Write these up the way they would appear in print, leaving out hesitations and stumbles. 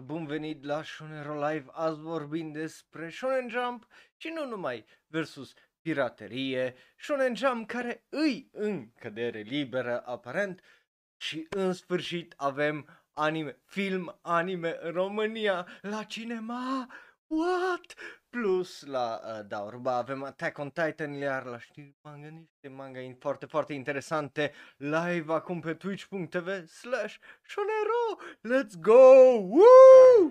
bun venit la Shonero Live, azi vorbim despre Shonen Jump și nu numai versus piraterie, Shonen Jump care îi în cădere liberă aparent și în sfârșit avem film anime în România la cinema, what? Plus la Daorba avem Attack on Titan, iar la știri manga, niște manga foarte, foarte interesante live acum pe twitch.tv/shonero. Let's go! Woo!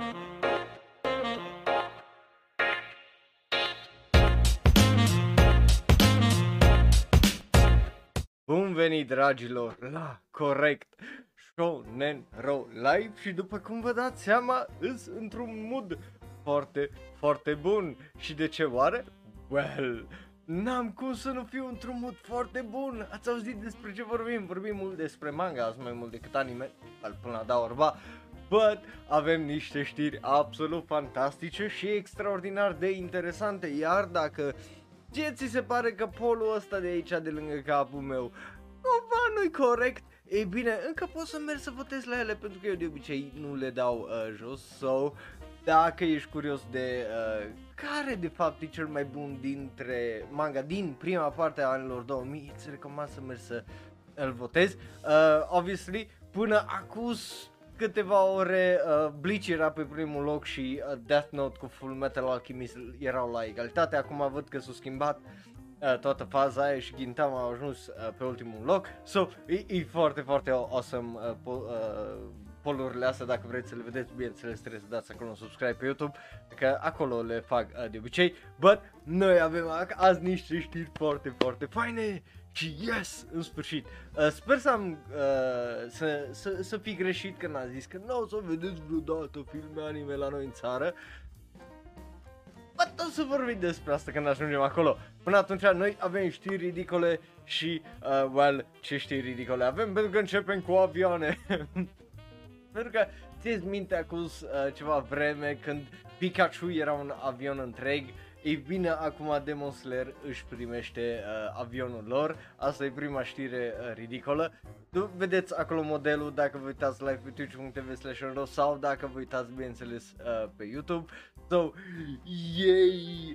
Bun venit, dragilor, la corect Shonero Live și după cum vă dați seama, îs într-un mood foarte, foarte bun. Și de ce oare? Well, n-am cum să nu fiu într-un mood foarte bun. Ați auzit despre ce vorbim? Vorbim mult despre manga, azi mai mult decât anime, până la Daorba. But avem niște știri absolut fantastice și extraordinar de interesante. Iar dacă ți se pare că polul ăsta de aici, de lângă capul meu, cumva nu-i corect, ei bine, încă poți să mergi să votezi la ele, pentru că eu de obicei nu le dau jos. So, dacă ești curios de care de fapt e cel mai bun dintre manga din prima parte a anilor 2000, îți recomand să mergi să îl votezi. Obviously, până acus câteva ore Bleach era pe primul loc și Death Note cu Full Metal Alchemist erau la egalitate. Acum văd că s-a schimbat toată faza aia și Gintama a ajuns pe ultimul loc. So, e foarte, foarte awesome polurile astea. Dacă vreți să le vedeți, bineînțeles trebuie să dați acolo un subscribe pe YouTube, că acolo le fac de obicei. But noi avem azi niște știri foarte, foarte faine. Și yes, în sfârșit, sper să am, să fi greșit când am zis că nu o să vedeți vreodată filme anime la noi în țară. Bă, o să vorbim despre asta când ajungem acolo. Până atunci noi avem știri ridicole și, well, ce știri ridicole avem? Pentru că începem cu avioane. Pentru că ți-ți minte acum ceva vreme când Pikachu era un avion întreg. Ei bine, acum Demon Slayer își primește avionul lor. Asta e prima știre ridicolă. Vedeți acolo modelul dacă vă uitați live pe twitch.tv/shonero sau dacă vă uitați, bineînțeles, pe YouTube. So, yay!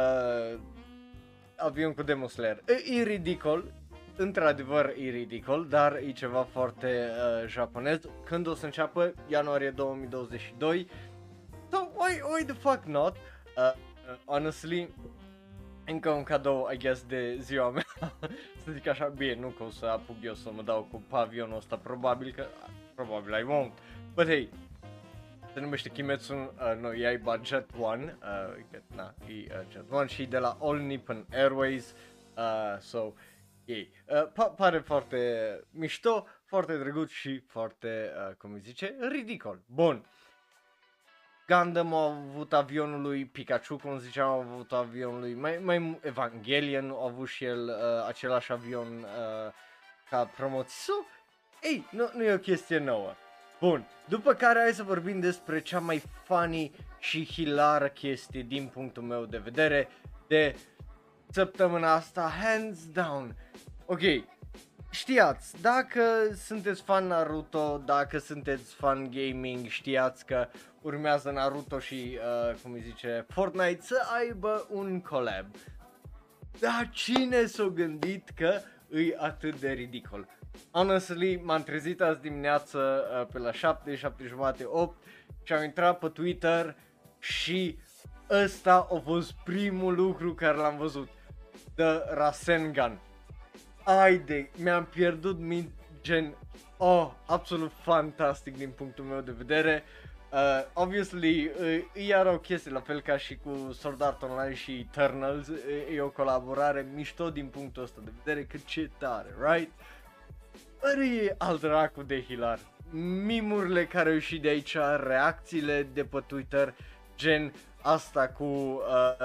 Avion cu Demon Slayer. E ridicol, într-adevăr e ridicol, dar e ceva foarte japonez. Când o să înceapă? Ianuarie 2022. So, why the fuck not? Honestly, încă un cadou, I guess, de ziua mea. Să zic așa, bine, nu că o să apuc eu să mă dau cu pavionul ăsta, probabil I won't. But hey, se numește Kimetsu no Yaiba Jet One, Jet One și de la All Nippon Airways, so, yeah. Pare foarte mișto, foarte drăguț și foarte, cum îi zice, ridicol. Bun. Gundam a avut avionul lui, Pikachu, cum ziceam, a avut avionul lui, mai Evangelion a avut și el același avion ca promoție. So, ei, nu e o chestie nouă. Bun, după care hai să vorbim despre cea mai funny și hilară chestie din punctul meu de vedere de săptămâna asta, hands down. Ok, știați, dacă sunteți fan Naruto, dacă sunteți fan gaming, știați că urmează Naruto și, cum îi zice, Fortnite să aibă un collab. Dar cine s-a gândit că e atât de ridicol? Honestly, m-am trezit azi dimineață pe la 7, 7 jumate, 8 și am intrat pe Twitter și ăsta a fost primul lucru care l-am văzut. The Rasengan. Mi-am pierdut gen, absolut fantastic din punctul meu de vedere. Obviously, e iar o chestie la fel ca și cu Sword Art Online și Eternals, e o colaborare mișto din punctul ăsta de vedere, că ce tare, right? E al dracu de hilar. Mimurile care au ieșit de aici, reacțiile de pe Twitter, gen asta cu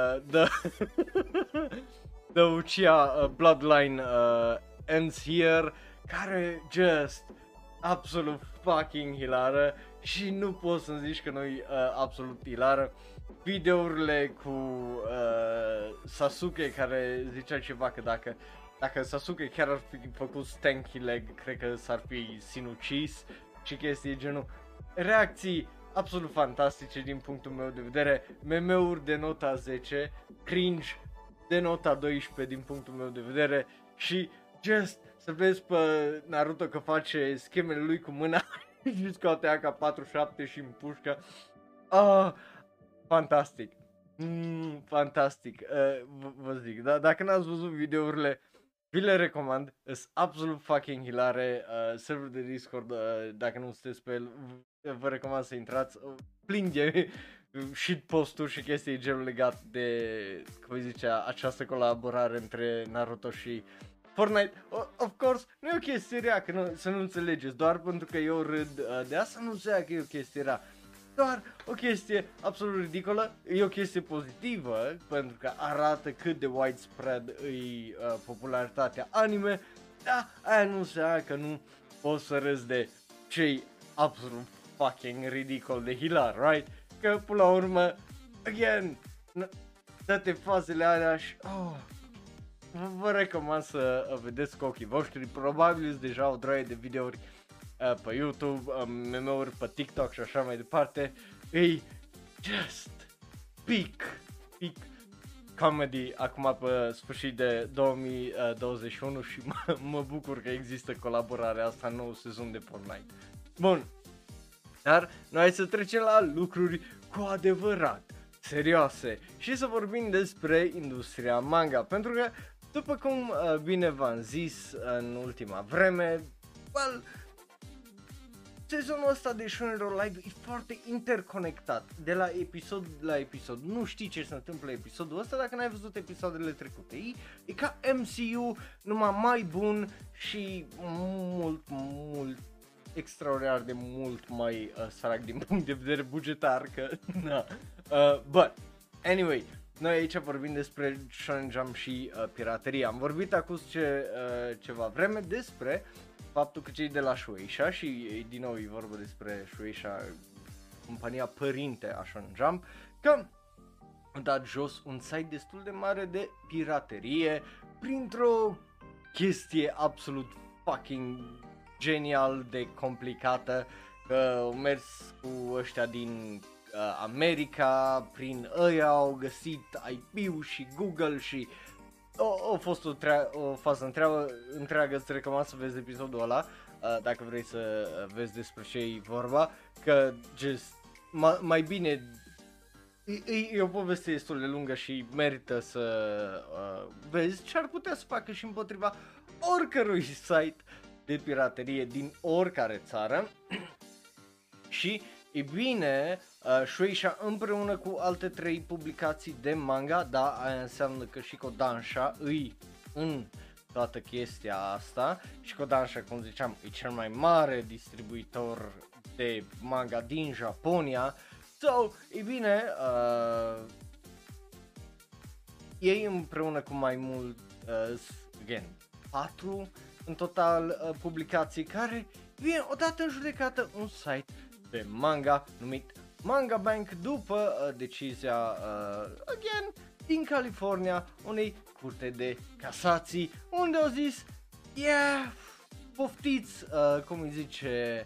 The Uchiha Bloodline ends here, care just absolut fucking hilară și nu poți să zici că nu-i absolut hilară. Videourile cu Sasuke care zicea ceva că dacă Sasuke chiar ar fi făcut stanky leg, cred că s-ar fi sinucis și chestii genul. Reacții absolut fantastice din punctul meu de vedere, meme-uri de nota 10, cringe de nota 12 din punctul meu de vedere și just să vezi pe Naruto că face schemele lui cu mâna și scoate AK-47 și împușcă. Fantastic. Fantastic. Vă zic, dacă n-ați văzut videourile, vi le recomand, sunt absolut fucking hilare. Serverul de Discord, dacă nu sunteți pe el, vă recomand să intrați. Plin de shitpost-uri și chestii de genul legat de, cum îi zicea, această colaborare între Naruto și Fortnite. Of course, nu e o chestie rea, că nu, să nu înțelegeți, doar pentru că eu râd de asta nu înseamnă că e o chestie rea. Doar o chestie absolut ridicolă, e o chestie pozitivă, pentru că arată cât de widespread e popularitatea anime, dar aia nu înseamnă că nu poți să râzi de cei absolut fucking ridicol de hilar, right? Că până la urmă, again, toate fazele alea și vă recomand să vedeți cu ochii voștri, probabil deja o draie de videouri pe YouTube, meme-uri pe TikTok și așa mai departe. E just peak comedy acum pe sfârșit de 2021 și mă bucur că există colaborarea asta în nou sezon de Fortnite. Bun, dar noi să trecem la lucruri cu adevărat serioase și să vorbim despre industria manga, pentru că după cum bine v-am zis în ultima vreme, sezonul ăsta de Shonen Live e foarte interconectat de la episod la episod. Nu știi ce se întâmplă episodul ăsta dacă n-ai văzut episoadele trecute. E ca MCU, numai mai bun și mult extraordinar de mult mai sărac din punct de vedere bugetar, că na. But anyway, noi aici vorbim despre Shonen Jump și piraterie. Am vorbit acum ceva vreme despre faptul că cei de la Shueisha, și din nou e vorba despre Shueisha, compania părinte a Shonen Jump, că au dat jos un site destul de mare de piraterie printr-o chestie absolut fucking genial de complicată, că au mers cu ăștia din America, prin ăia au găsit IP-ul și Google și a fost o fază întreagă, îți recomand să vezi episodul ăla, dacă vrei să vezi despre ce e vorba, că just, mai bine, e o poveste destul de lungă și merită să vezi ce ar putea să facă și împotriva oricărui site de piraterie din oricare țară. Și e bine, Shueisha împreună cu alte 3 publicații de manga, da, aia înseamnă că și Kodansha îi în toată chestia asta și Kodansha, cum ziceam, e cel mai mare distribuitor de manga din Japonia. So, e bine, ei împreună cu mai mult, again, 4 în total publicații care vin odată în judecată un site de manga numit Manga Bank după decizia again din California unei curte de casații unde au zis poftiți, cum îi zice,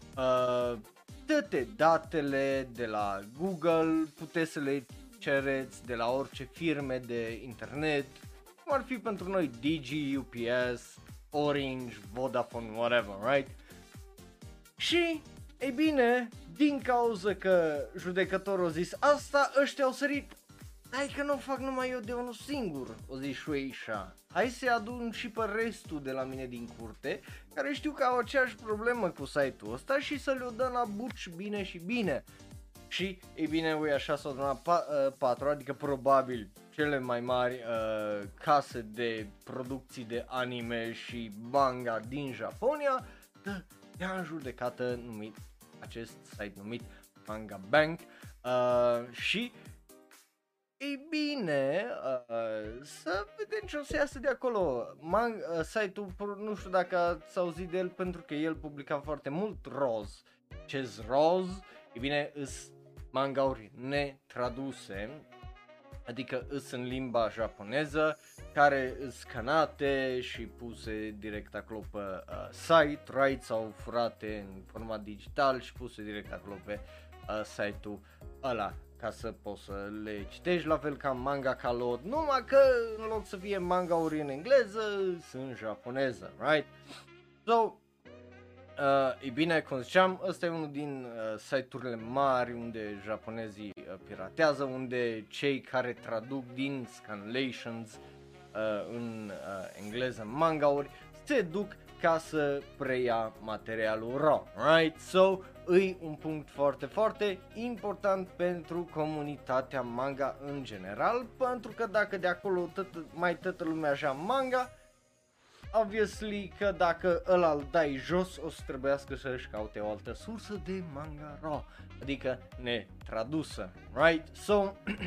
toate datele de la Google puteți să le cereți de la orice firme de internet, cum ar fi pentru noi Digi, UPS, Orange, Vodafone, whatever, right? Și ei bine, din cauza că judecătorul a zis asta, ăștia au sărit. Hai că nu fac numai eu de unul singur, o zi Shueisha. Hai să adun și pe restul de la mine din curte, care știu că au aceeași problemă cu site-ul ăsta și să le-o dăm la buci bine și bine. Și, ei bine, ui, așa s-au adunat 4, adică probabil cele mai mari case de producții de anime și manga din Japonia, de-a în judecată numit acest site numit Manga Bank și ei bine, să vedem ce o să iasă de acolo. Site-ul, nu știu dacă ați auzit de el, pentru că el publica foarte mult roz. Ce-s roz? Ei bine, îs mangauri netraduse, adică îs în limba japoneză, care îs scanate și puse direct acolo pe site, right, sau furate în format digital și puse direct acolo pe site-ul ăla ca să poți să le citești, la fel ca manga ca lot, numai că în loc să fie manga-uri în engleză, sunt japoneză, right? So, e bine, cum ziceam, ăsta e unul din site-urile mari unde japonezii piratează, unde cei care traduc din Scanlations în engleză manga-uri se duc ca să preia materialul raw, right? So, e un punct foarte, foarte important pentru comunitatea manga în general, pentru că dacă de acolo mai toată lumea așa manga, obviously că dacă ăla îl dai jos, o să trebuiască să-și caute o altă sursă de manga raw, adică netradusă, right? So,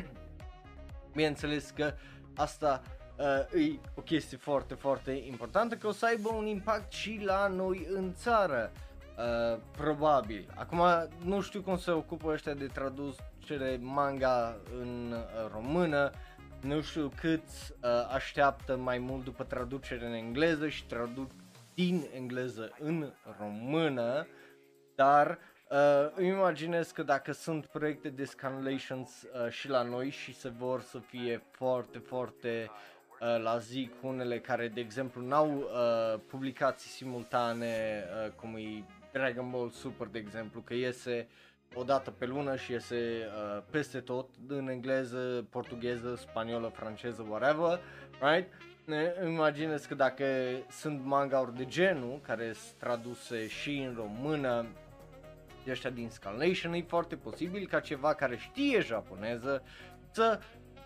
bineînțeles că asta e o chestie foarte, foarte importantă, că o să aibă un impact și la noi în țară, probabil. Acum nu știu cum se ocupă ăștia de traducere manga în română, nu știu câți așteaptă mai mult după traducere în engleză și traduc din engleză în română, dar îmi imaginez că dacă sunt proiecte de Scanlations și la noi și se vor să fie foarte, foarte la zi cu unele care, de exemplu, n-au publicații simultane, cum e Dragon Ball Super, de exemplu, că iese o dată pe lună și iese peste tot, în engleză, portugheză, spaniolă, franceză, whatever, right? Imaginez că dacă sunt manga-uri de genul, care sunt traduse și în română, de ăștia din Scanlation, e foarte posibil ca ceva care știe japoneză să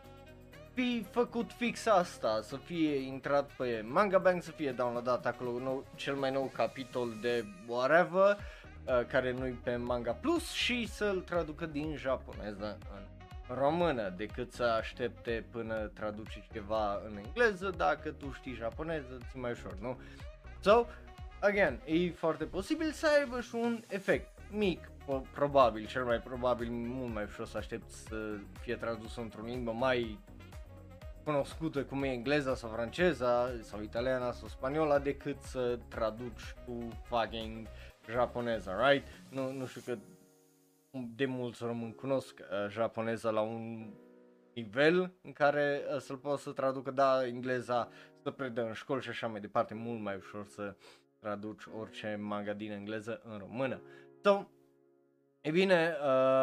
fi făcut fix asta, să fie intrat pe Manga Bank, să fie downloadat acolo cel mai nou capitol de whatever, care nu-i pe Manga Plus, și să-l traducă din japoneză în română, decât să aștepte până traduci ceva în engleză. Dacă tu știi japoneză, ți mai ușor, nu? So, again, e foarte posibil să aibă și un efect mic, probabil, cel mai probabil, mult mai ușor să aștept să fie tradus într-o limbă mai cunoscută, cum e engleza sau franceza sau italiana sau spaniola, decât să traduci cu fucking japoneza, right? Nu știu că de mulți români cunosc japoneza la un nivel în care să-l poți să traducă, da, engleza să predă în școli și așa mai departe, mult mai ușor să traduci orice manga din engleză în română. So, e bine,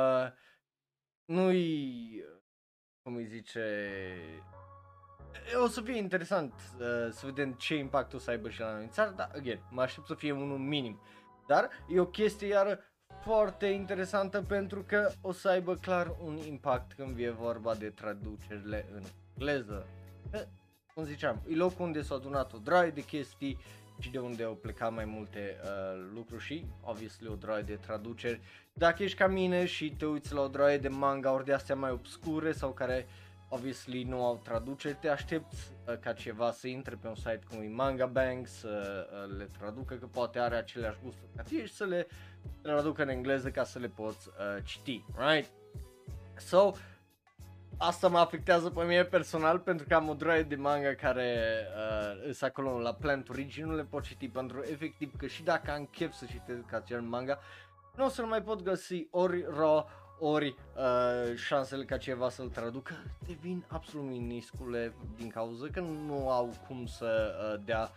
nu-i, cum îi zice, o să fie interesant să vedem ce impact o să aibă și la noi în țară, dar, again, mă aștept să fie unul minim. Dar e o chestie iară foarte interesantă, pentru că o să aibă clar un impact când vine vorba de traducerile în engleză. Cum ziceam, e locul unde s-a adunat o draie de chestii și de unde au plecat mai multe lucruri și, obviously, o draie de traduceri. Dacă ești ca mine și te uiți la o draie de manga ori de astea mai obscure sau care, obviously, nu au traduceri, te aștepți ca ceva să intre pe un site cum e Manga Bank, să le traducă, că poate are aceleași gusturi ca tine, și să le traducă în engleză ca să le poți citi, right? So, asta mă afectează pe mine personal, pentru că am o droaie de manga care sunt acolo la Plant Origin, nu le pot citi, pentru efectiv că și dacă am chef să citesc acel manga, nu o să-l mai pot găsi ori raw, ori șansele ca ceva să-l traducă devin absolut minuscule, din cauza că nu au cum să dea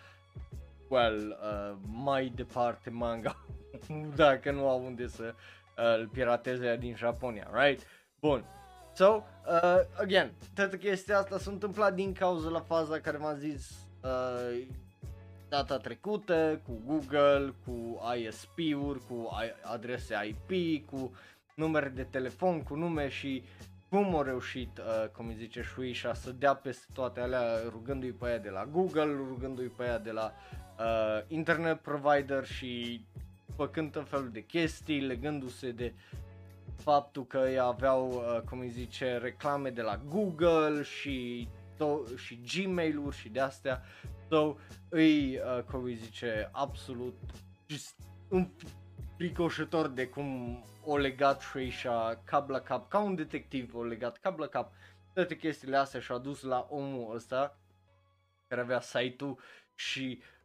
mai departe manga dacă nu au unde să îl pirateze din Japonia, right? Bun. So, again, toată chestia asta s-a întâmplat din cauza la faza care v-am zis data trecută, cu Google, cu ISP-uri, cu adrese IP, cu numere de telefon, cu nume, și cum au reușit, cum îi zice Shueisha, să dea peste toate alea, rugându-i pe aia de la Google, rugându-i pe aia de la internet provider și făcând tot felul de chestii, legându-se de faptul că ei aveau, cum îi zice, reclame de la Google și Gmail-uri și de astea. So, îi, cum îi zice, absolut un fricoșător de cum o legat Shueisha cap la cap, ca un detectiv o legat cap la cap toate chestiile astea și a dus la omul ăsta care avea site-ul și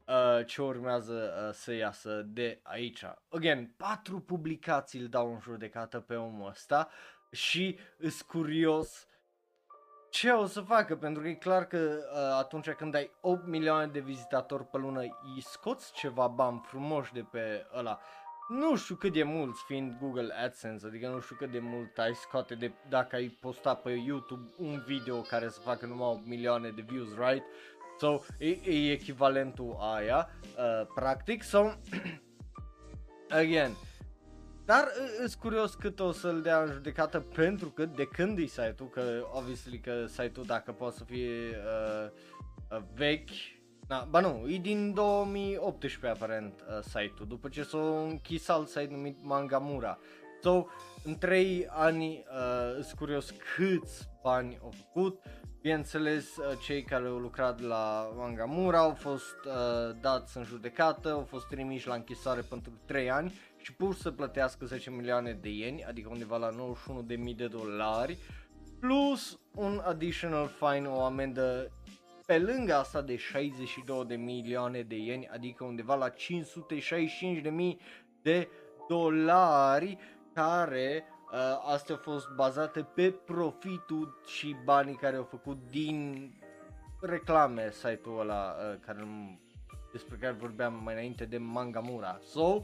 ce urmează să iasă de aici. Again, 4 publicații îl dau în judecată pe omul ăsta și îs curios ce o să facă, pentru că e clar că atunci când ai 8 milioane de vizitatori pe lună, îi scoți ceva bani frumoși de pe ăla. Nu știu cât de mulți, fiind Google AdSense, adică nu știu cât de mult ai scoate de dacă ai postat pe YouTube un video care să facă numai 8 milioane de views, right? So, e echivalentul aia, practic, so, again, dar îs curios cât o să-l dea în judecată, pentru că de când e site-ul, că obviously că site-ul dacă poate să fie vechi, ba nu, e din 2018 aparent site-ul, după ce s-a închis alt site numit Mangamura. So, în 3 ani îs curios câți bani au făcut. Bineînțeles, cei care au lucrat la Mangamura au fost dați în judecată, au fost trimiși la închisoare pentru 3 ani și pur să plătească 10 milioane de ieni, adică undeva la $91.000, plus un additional fine, o amendă pe lângă asta de 62 de milioane de ieni, adică undeva la $565.000, care astea au fost bazate pe profitul și banii care au făcut din reclame site-ul ăla despre care vorbeam mai înainte de Mangamura. So,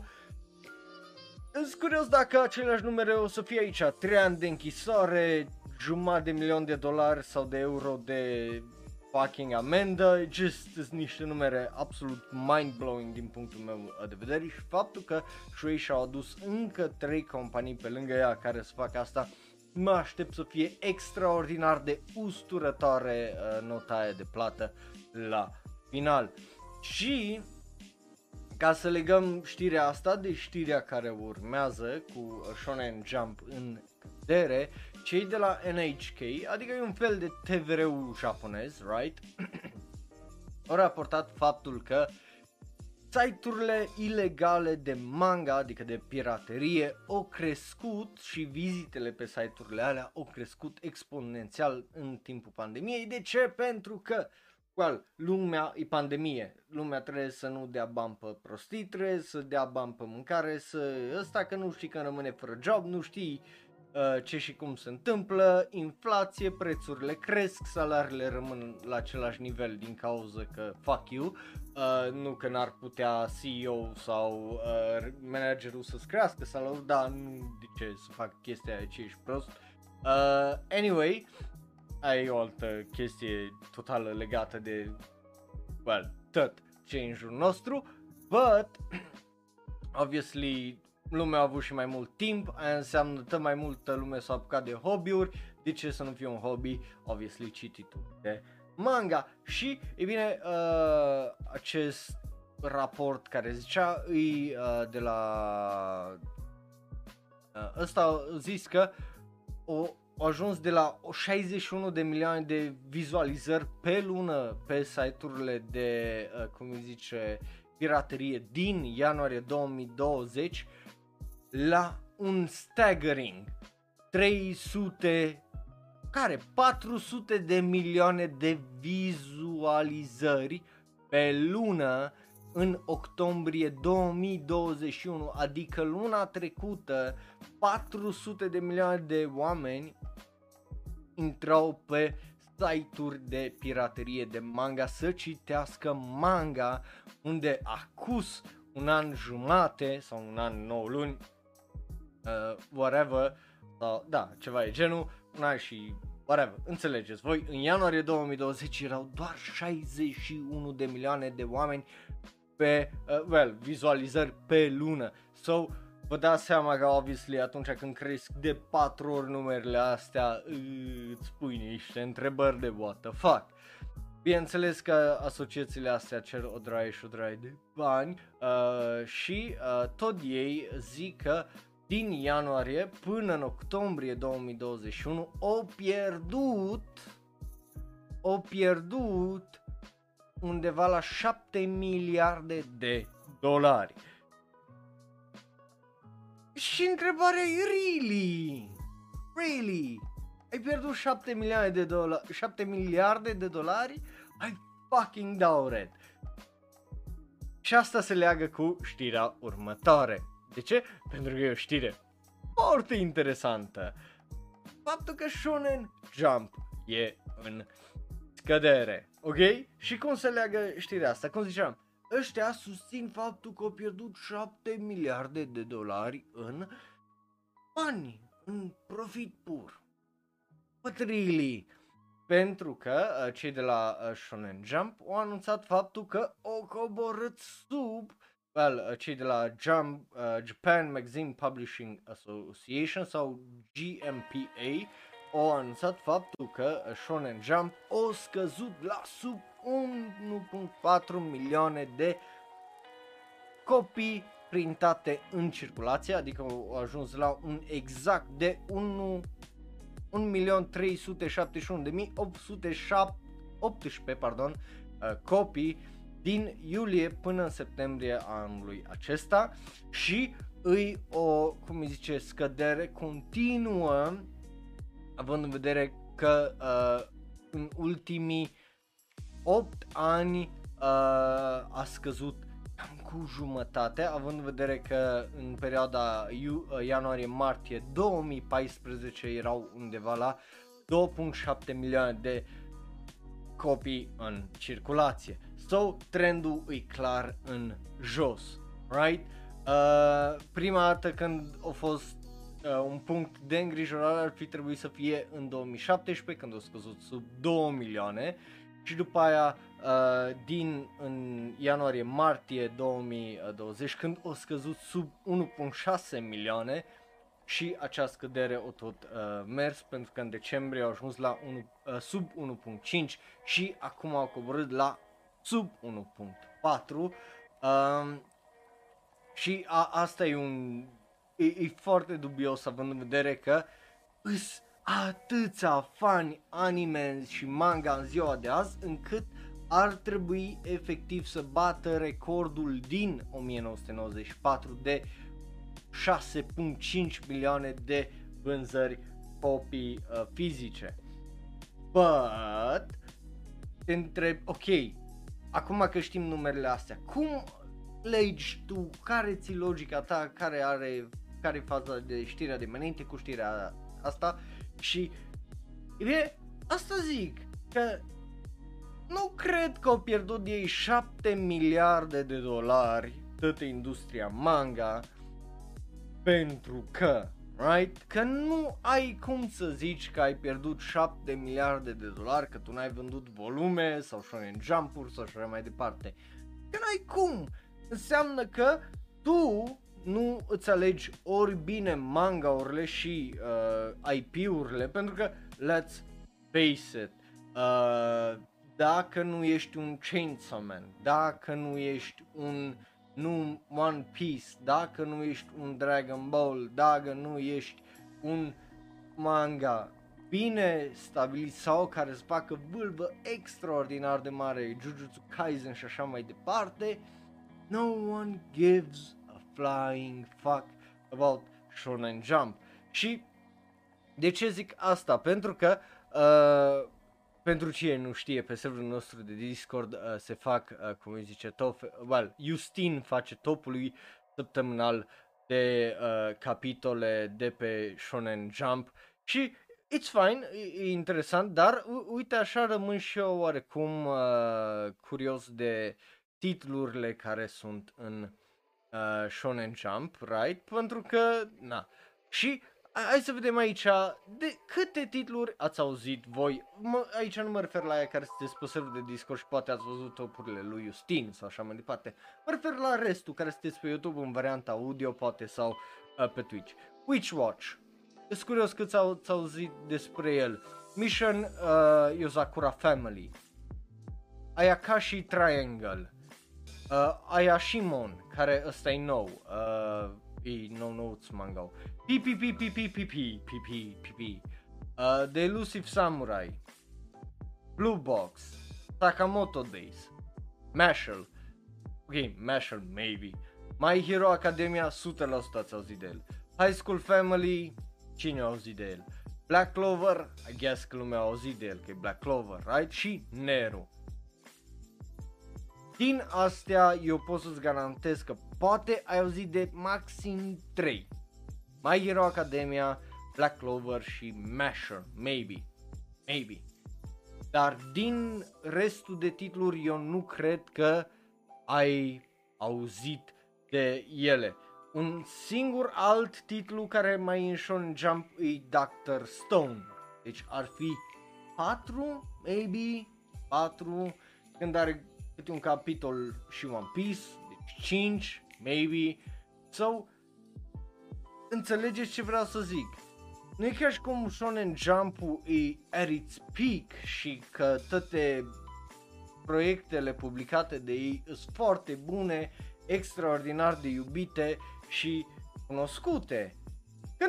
sunt curios dacă aceleași numere o să fie aici, 3 ani de închisoare, $500.000 sau de euro de fucking amendă, just niște numere absolut mind-blowing din punctul meu de vedere și faptul că Shui și-au adus încă 3 companii pe lângă ea care să facă asta, mă aștept să fie extraordinar de usturătoare nota aia de plată la final. Și ca să legăm știrea asta de știrea care urmează cu Shonen Jump în vedere, cei de la NHK, adică e un fel de TVR-ul japonez, right? Au raportat faptul că site-urile ilegale de manga, adică de piraterie, au crescut și vizitele pe site-urile alea au crescut exponențial în timpul pandemiei. De ce? Pentru că lumea e pandemie, lumea trebuie să nu dea bani pe prostii, trebuie să dea bani pe mâncare, ăsta că nu știi că rămâne fără job, nu știi ce și cum se întâmplă, inflație, prețurile cresc, salariile rămân la același nivel din cauza că fuck you, nu că n-ar putea CEO sau managerul să-ți crească salariul, dar nu de ce să fac chestia aia, ce ești prost. Anyway, ai o altă chestie totală legată de, tot ce e în jurul nostru, but, obviously, lumea a avut și mai mult timp, aia înseamnă tot mai multă lume s-a apucat de hobby-uri, de ce să nu fie un hobby, obviously, cititul de manga. Și, e bine, acest raport care zicea, de la, ăsta a zis că au ajuns de la 61 de milioane de vizualizări pe lună pe site-urile de, cum îi zice, piraterie din ianuarie 2020 la un staggering 400 de milioane de vizualizări pe lună în octombrie 2021, adică luna trecută 400 de milioane de oameni intrau pe site-uri de piraterie de manga să citească manga, unde acus un an jumate sau un an 9 luni, whatever, sau, da, ceva e genul, un an și whatever, înțelegeți voi, în ianuarie 2020 erau doar 61 de milioane de oameni pe, vizualizări pe lună. So, vă dați seama că, obviously, atunci când cresc de 4 ori numerele astea, îți pui niște întrebări de what the fuck. Bineînțeles că asociațiile astea cer o draie de bani și tot ei zic că din ianuarie până în octombrie 2021 au pierdut undeva la 7 miliarde de dolari. Și întrebarea e, really? Ai pierdut 7 miliarde de dolari? I fucking doubt it. Și asta se leagă cu știrea următoare. De ce? Pentru că e o știre foarte interesantă. Faptul că Shonen Jump e în scădere, ok? Și cum se leagă știrea asta? Cum ziceam, ăștia susțin faptul că au pierdut 7 miliarde de dolari în bani, în profit pur. But really? Pentru că cei de la Shonen Jump au anunțat faptul că au coborât sub, cei de la Japan Magazine Publishing Association sau GMPA au anunțat faptul că Shonen Jump au scăzut la sub 1.4 milioane de copii printate în circulație, adică au ajuns la un exact de 1.371.818 copii din iulie până în septembrie anului acesta și îi o, cum îi zice, scădere continuă, având în vedere că în ultimii 8 ani a scăzut cam cu jumătate, având în vedere că în perioada ianuarie-martie 2014 erau undeva la 2.7 milioane de copii în circulație. So, trendul e clar în jos, right? Prima dată când a fost un punct de îngrijorare ar fi trebuit să fie în 2017, când a scăzut sub 2 milioane și după aia în ianuarie-martie 2020 când a scăzut sub 1.6 milioane și acea scădere o tot mers, pentru că în decembrie au ajuns la sub 1.5 și acum au coborât la sub 1.4 și asta e e foarte dubios, având în vedere că îs atâția fani anime și manga în ziua de azi încât ar trebui efectiv să bată recordul din 1994 de 6.5 milioane de vânzări copii fizice. But te întreb, ok, acum că știm numerele astea, cum legi tu, care ți logica ta, care e faza de știrea de înainte cu știrea asta? Și bine, asta zic, că nu cred că au pierdut ei 7 miliarde de dolari toată industria manga, pentru că, right, că nu ai cum să zici că ai pierdut 7 miliarde de dolari, că tu n-ai vândut volume sau Shonen Jump-uri sau așa mai departe. Că n-ai cum, înseamnă că tu nu îți alegi ori bine manga-urile și IP-urile, pentru că, let's face it, dacă nu ești un Chainsaw Man, dacă nu ești un One Piece, dacă nu ești un Dragon Ball, dacă nu ești un manga bine stabilit sau care îți facă vâlvă extraordinar de mare, Jujutsu Kaisen și așa mai departe, no one gives a flying fuck about Shonen Jump. Și de ce zic asta? Pentru că pentru cine nu știe, pe serverul nostru de Discord se fac, cum îi zice, Justin face topul lui săptămânal de capitole de pe Shonen Jump și it's fine, e interesant, dar uite așa rămân și eu oarecum curios de titlurile care sunt în Shonen Jump, right? Pentru că, na, și hai să vedem aici de câte titluri ați auzit voi. Aici nu mă refer la aia care sunteți pe serverul de Discord și poate ați văzut topurile lui Justin sau așa mai departe. Mă refer la restul care sunteți pe YouTube în varianta audio poate sau pe Twitch. Witch Watch. Sunt curios câți ați auzit despre el. Mission Yozakura Family. Ayakashi Triangle. Ayashimon, care ăsta e nou. E nou manga. The Elusive Samurai, Blue Box, Sakamoto Days, Mashle, ok, Mashle maybe, My Hero Academia 100% ați auzit de el, High School Family, cine a auzit de el, Black Clover, I guess că lumea a auzit de el, că e Black Clover, right? Și Neru. Din astea eu pot să-ți garantez că poate ai auzit de maxim 3. My Hero Academia, Black Clover și Masher, maybe. Dar din restul de titluri eu nu cred că ai auzit de ele. Un singur alt titlu care mai e în Shonen Jump e Dr. Stone. Deci ar fi 4, maybe 4, când are câte un capitol și One Piece, deci 5, maybe. So, înțelegeți ce vreau să zic? Nu e ca și cum Shonen Jump-ul e at its peak și că toate proiectele publicate de ei sunt foarte bune, extraordinar de iubite și cunoscute. Că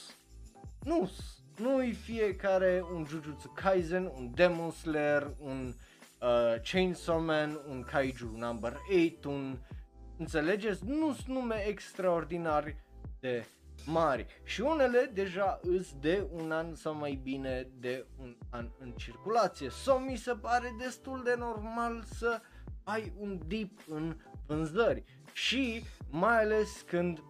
nu-i fiecare un Jujutsu Kaisen, un Demon Slayer, un Chainsaw Man, un Kaiju Number 8, înțelegeți? Nu sunt nume extraordinari de mari și unele deja îs de un an sau mai bine de un an în circulație. So mi se pare destul de normal să ai un dip în vânzări și mai ales când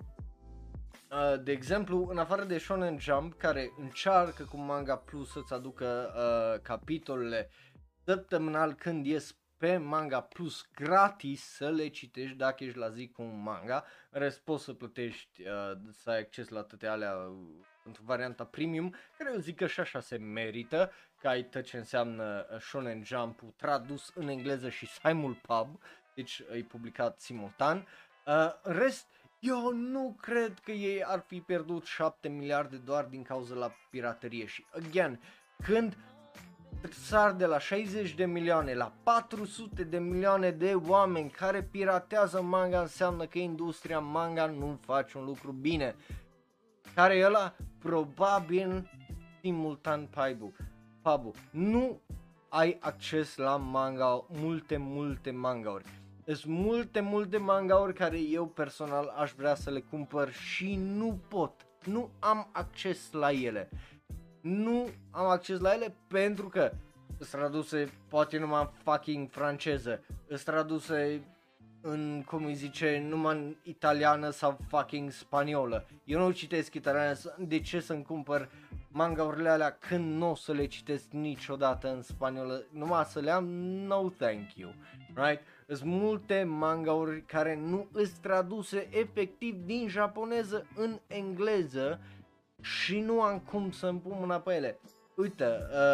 de exemplu, în afară de Shonen Jump, care încearcă cu Manga Plus să-ți aducă capitolele săptămânal când ies pe Manga Plus gratis să le citești dacă ești la zi cu un manga, în rest poți să plătești să ai acces la toate alea pentru varianta premium, care eu zic că și așa se merită, că ai tot ce înseamnă Shonen Jump tradus în engleză și simulpub, deci e publicat simultan. În rest, eu nu cred că ei ar fi pierdut 7 miliarde doar din cauza la piraterie și, again, când sar de la 60 de milioane la 400 de milioane de oameni care piratează manga, înseamnă că industria manga nu face un lucru bine. Care e ăla? Probabil simultan pub-ul. Nu ai acces la manga, multe mangauri. Sunt multe mangauri care eu personal aș vrea să le cumpăr și nu pot. Nu am acces la ele. Nu am acces la ele pentru că sunt traduse poate numai în fucking franceză, sunt traduse în, cum îi zice, numai în italiană sau fucking spaniolă. Eu nu citesc italiană, de ce să-mi cumpăr mangaurile alea când nu o să le citesc niciodată în spaniolă, numai să le am, no thank you, right? Sunt multe mangauri care nu sunt traduse efectiv din japoneză în engleză și nu am cum să-mi pun mâna pe ele. Uite,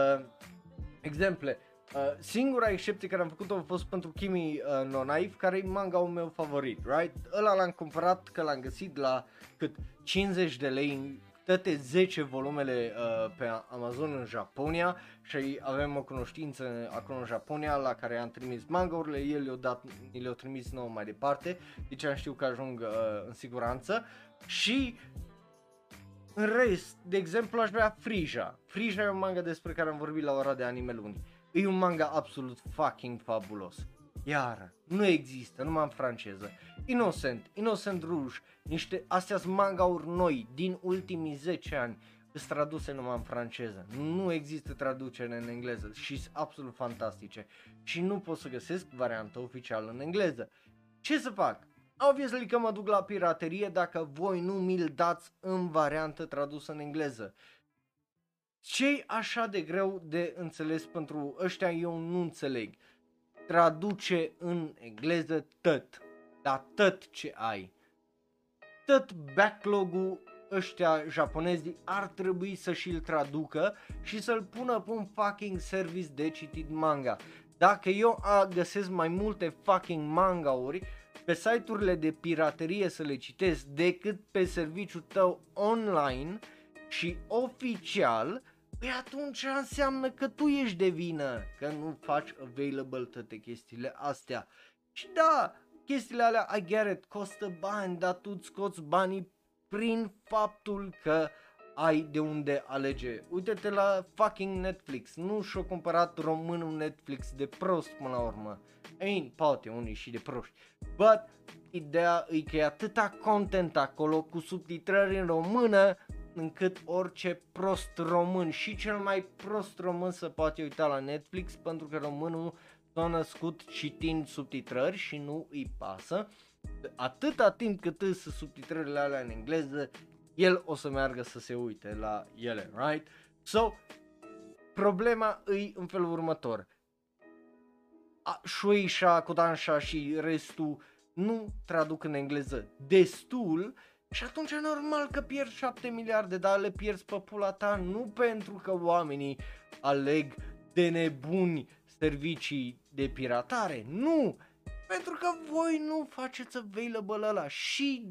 exemple, singura excepție care am făcut-o a fost pentru Kimi no Knife, care e manga-ul meu favorit, right? Ăla l-am cumpărat că l-am găsit la cât 50 de lei, toate 10 volumele pe Amazon în Japonia și avem o cunoștință acolo în Japonia la care am trimis manga-urile, el le-a trimis nouă mai departe, deci am știut că ajung în siguranță și în rest, de exemplu, aș vrea Frisia. Frisia e un manga despre care am vorbit la ora de anime luni. E un manga absolut fucking fabulos. Iar nu există, numai în franceză. Innocent Rouge, astea sunt mangauri noi din ultimii 10 ani. Sunt traduse numai în franceză. Nu există traducere în engleză și sunt absolut fantastice. Și nu pot să găsesc varianta oficială în engleză. Ce să fac? Obviously că mă duc la piraterie dacă voi nu mi-l dați în variantă tradusă în engleză. Ce-i așa de greu de înțeles pentru ăștia, eu nu înțeleg. Traduce în engleză tot, dar tot ce ai. Tot backlog-ul ăștia japonezi ar trebui să și-l traducă și să-l pună pe un fucking service de citit manga. Dacă eu găsesc mai multe fucking mangauri pe site-urile de piraterie să le citesc decât pe serviciul tău online și oficial, păi atunci înseamnă că tu ești de vină că nu faci available toate chestiile astea. Și da, chestiile alea, I get it, costă bani, dar tu îți scoți banii prin faptul că ai de unde alege. Uite-te la fucking Netflix, nu și-o cumpărat românul Netflix de prost până la urmă. I mean, poate unii și de proști, but ideea e că e atâta content acolo cu subtitrări în română încât orice prost român și cel mai prost român se poate uita la Netflix pentru că românul s-a născut citind subtitrări și nu îi pasă. Atâta timp cât sunt subtitrările alea în engleză, el o să meargă să se uite la ele, right? So, problema îi în felul următor. Shueisha, Kodansha și restul nu traduc în engleză destul și atunci e normal că pierzi 7 miliarde, dar le pierzi pe pula ta nu pentru că oamenii aleg de nebuni servicii de piratare, nu! Pentru că voi nu faceți available ăla și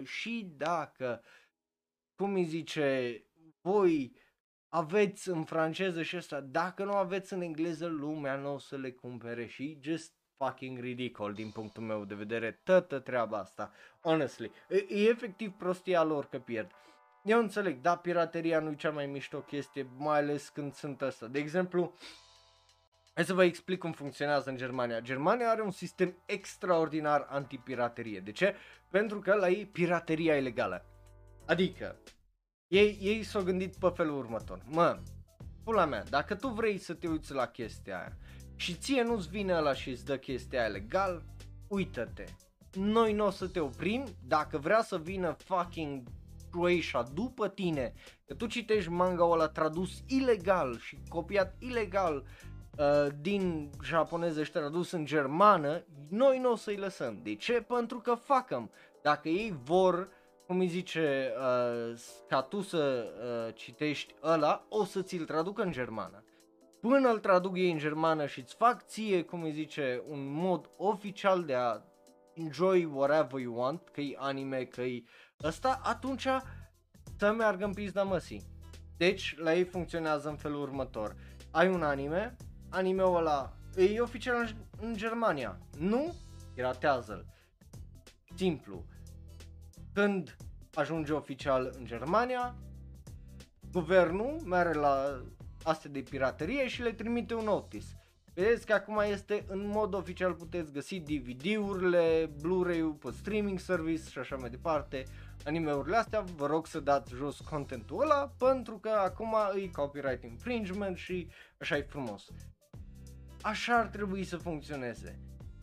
dacă, cum îi zice, voi aveți în franceză și ăsta, dacă nu aveți în engleză, lumea nu o să le cumpere și just fucking ridicol din punctul meu de vedere toată treaba asta, honestly, e efectiv prostia lor că pierd. Eu înțeleg, da, pirateria nu e cea mai mișto chestie, mai ales când sunt ăsta, de exemplu, hai să vă explic cum funcționează în Germania. Germania are un sistem extraordinar antipiraterie. De ce? Pentru că la ei pirateria e legală. Adică, ei s-au gândit pe felul următor. Pula mea, dacă tu vrei să te uiți la chestia aia și ție nu-ți vine ăla și îți dă chestia aia legal, uită-te. Noi nu o să te oprim, dacă vrea să vină fucking Croatia după tine, că tu citești manga-ul ăla tradus ilegal și copiat ilegal din japoneză și tradus în germană, noi nu o să-i lăsăm. De ce? Pentru că fac-am. Dacă ei vor, cum îi zice, ca tu să citești ăla, o să ți-l traduc în germană. Până îl traduc ei în germană și îți fac ție, cum îi zice, un mod oficial de a enjoy whatever you want, că e anime, că e ăsta, atunci să meargă în pizda măsii. Deci, la ei funcționează în felul următor. Ai un anime, anime-ul ăla e oficial în Germania, nu? Piratează-l. Simplu. Când ajunge oficial în Germania, guvernul merge la astea de piraterie și le trimite un notice. Vedeți că acum este în mod oficial, puteți găsi DVD-urile, Blu-ray-ul pe streaming service și așa mai departe, anime-urile astea, vă rog să dați jos contentul ăla pentru că acum e copyright infringement și așa e frumos. Așa ar trebui să funcționeze.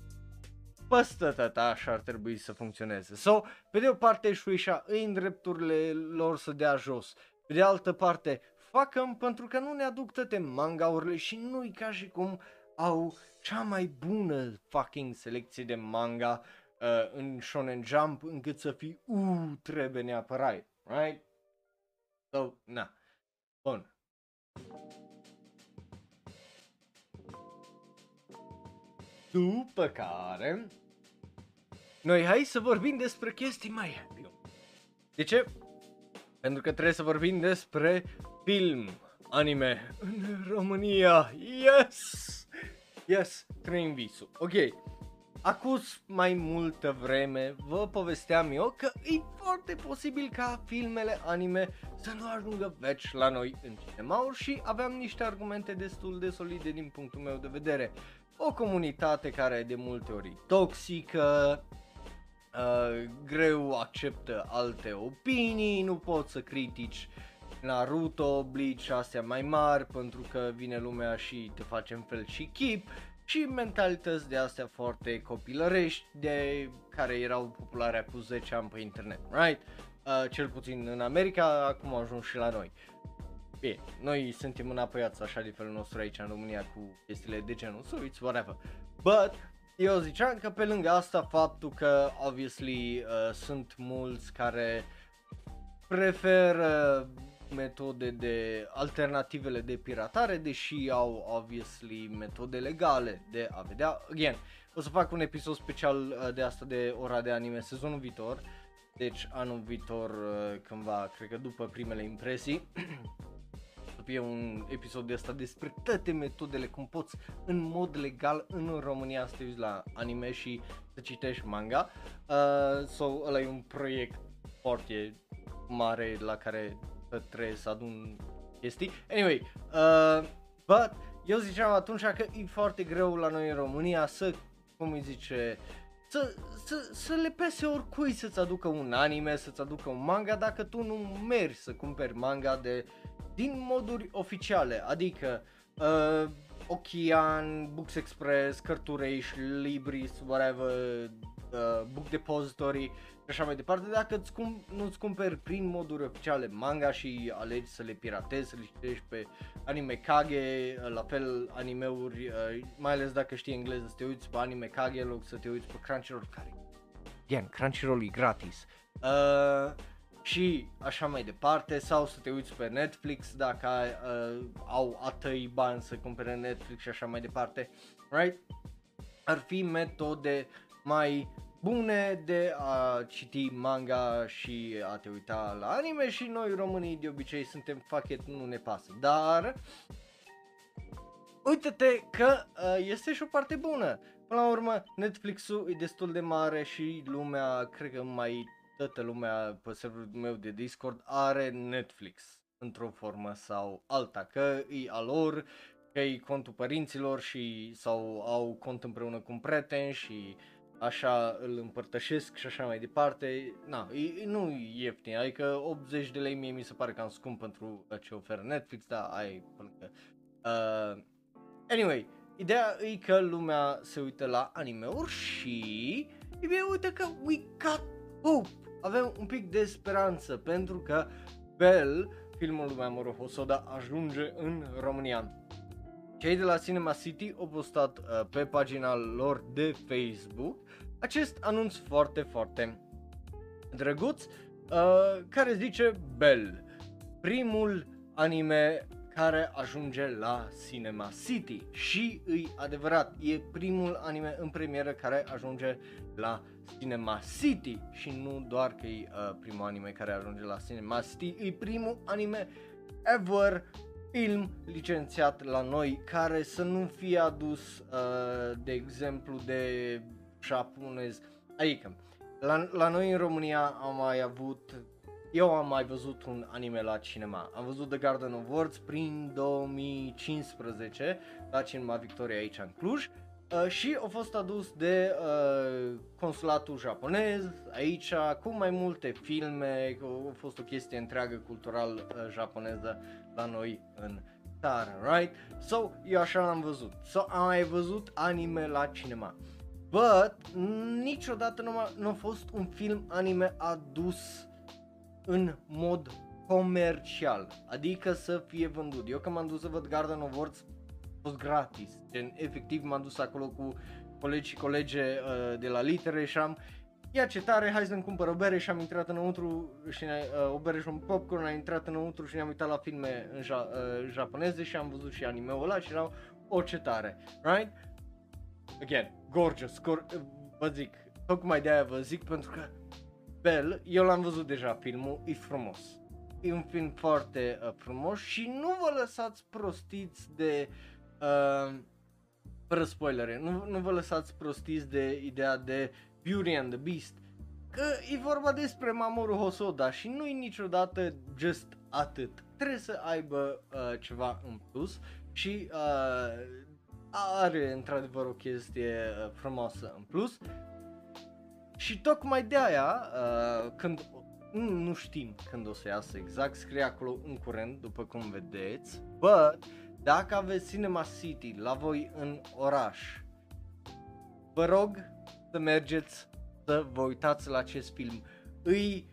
Păstă tata, așa ar trebui să funcționeze. So, pe de o parte Shueisha îi în drepturile lor să dea jos, pe de altă parte facă-mi pentru că nu ne aduc toate manga-urile și nu-i ca și cum au cea mai bună fucking selecție de manga în Shonen Jump încât să fii trebuie neapărat, right? So, na. Bun. După care noi hai să vorbim despre chestii mai happy. De ce? Pentru că trebuie să vorbim despre film, anime în România. Yes, trăim visul. Ok, acus mai multă vreme vă povesteam eu că e foarte posibil ca filmele anime să nu ajungă veci la noi în cinemauri și aveam niște argumente destul de solide din punctul meu de vedere. O comunitate care de multe ori e toxică, greu acceptă alte opinii, nu poți să critici Naruto, Bleach, astea mai mari pentru că vine lumea și te face în fel și chip și mentalități de astea foarte copilărești de care erau populare acum 10 ani pe internet, right? Cel puțin în America, acum au ajuns și la noi. Bine, noi suntem înapoiați așa de felul nostru aici în România cu chestiile de genul, so it's whatever. But eu ziceam că pe lângă asta faptul că obviously sunt mulți care preferă metode de alternativele de piratare, deși au obviously metode legale de a vedea. Again, o să fac un episod special de asta de ora de anime sezonul viitor, deci anul viitor cândva, cred că după primele impresii. E un episod de asta despre toate metodele cum poți în mod legal în România să te uiți la anime și să citești manga. So, ăla e un proiect foarte mare la care trebuie să adun chestii. Anyway, but eu ziceam atunci că e foarte greu la noi în România să, cum îi zice, să le pese oricui să-ți aducă un anime, să-ți aducă un manga dacă tu nu mergi să cumperi manga din moduri oficiale, adică Ocean, Books Express, Cărtureș, Libris, whatever, Book Depository și așa mai departe. Dacă nu-ți cumperi prin moduri oficiale manga și alegi să le piratezi, să le citești pe Anime Kage, la fel animeuri, mai ales dacă știi engleză, să te uiți pe Anime Kage în loc să te uiți pe Crunchyroll, care Crunchyroll e gratis. Și așa mai departe, sau să te uiți pe Netflix dacă au atâi bani să cumpere Netflix și așa mai departe, right? Ar fi metode mai bune de a citi manga și a te uita la anime și noi românii de obicei suntem fuck it, nu ne pasă, dar uite-te că este și o parte bună. Până la urmă Netflix-ul e destul de mare și lumea, cred că toată lumea pe serverul meu de Discord are Netflix într-o formă sau alta, că e a lor, că e contul părinților sau au cont împreună cu un prieten și așa îl împărtășesc și așa mai departe. Nu e ieftin, adică 80 de lei mie mi se pare cam scump pentru ce oferă Netflix, dar ai anyway, ideea e că lumea se uită la anime-uri și e bine, uite că we got hope. Avem un pic de speranță pentru că Bell, filmul lui Mamoru Hosoda, ajunge în România. Cei de la Cinema City au postat pe pagina lor de Facebook acest anunț foarte, foarte drăguț, care zice Bell, primul anime care ajunge la Cinema City. Și e adevărat, e primul anime în premieră care ajunge la Cinema City și nu doar că e primul anime care ajunge la Cinema City, e primul anime ever film licențiat la noi care să nu fie adus de exemplu de japonez, adică la noi în România eu am mai văzut un anime la cinema, am văzut The Garden of Words prin 2015 la Cinema Victoria aici în Cluj și a fost adus de consulatul japonez aici cu mai multe filme, a fost o chestie întreagă cultural japoneză la noi în țară, right? So, eu așa l-am văzut, am mai văzut anime la cinema, but niciodată nu a fost un film anime adus în mod comercial, adică să fie vândut. Eu când m-am dus să văd Garden of Words a fost gratis, gen efectiv m-am dus acolo cu colegi și colege de la litere și am ia ce tare, hai să-mi cumpăr o bere și am intrat înăuntru și o bere și un popcorn, am intrat înăuntru și ne-am uitat la filme în japoneze și am văzut și anime-ul ăla și erau o ce tare, right? Again, gorgeous, vă zic, tocmai de-aia vă zic pentru că Bell, eu l-am văzut deja filmul, e frumos. E un film foarte frumos și nu vă lăsați prostiți de, fără spoilere, nu vă lăsați prostiți de ideea de Beauty and the Beast, că e vorba despre Mamoru Hosoda și nu e niciodată just atât. Trebuie să aibă ceva în plus și are într-adevăr o chestie frumoasă în plus. Și tocmai de aia, când nu știm când o să iasă exact, scrie acolo în curând, după cum vedeți, but dacă aveți Cinema City la voi în oraș, vă rog să mergeți să vă uitați la acest film. Îi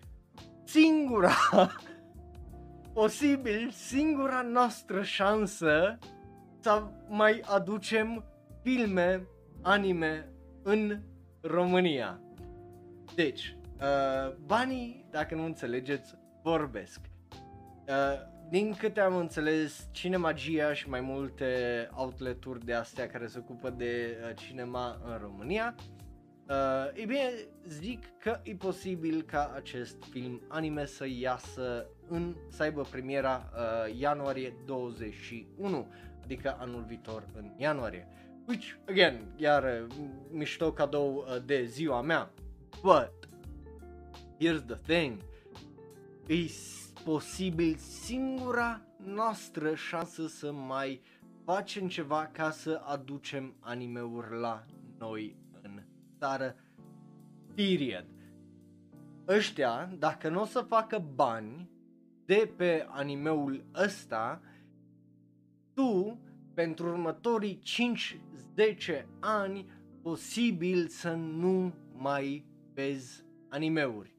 singura noastră șansă să mai aducem filme anime în România. Deci, banii, dacă nu înțelegeți, vorbesc. Din câte am înțeles, Cinemagia și mai multe outlet-uri de astea care se ocupă de cinema în România, e bine, zic că e posibil ca acest film anime să iasă să aibă premiera ianuarie 21, adică anul viitor în ianuarie. Which, again, iar mișto cadou de ziua mea. But, here's the thing, e posibil singura noastră șansă să mai facem ceva ca să aducem anime-uri la noi în țară, period. Ăștia, dacă nu o să facă bani de pe anime-ul ăsta, tu pentru următorii 5-10 ani posibil să nu mai vezi animeuri.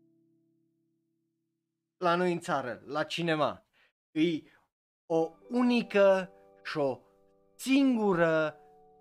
La noi în țară, la cinema, e o unică și o singură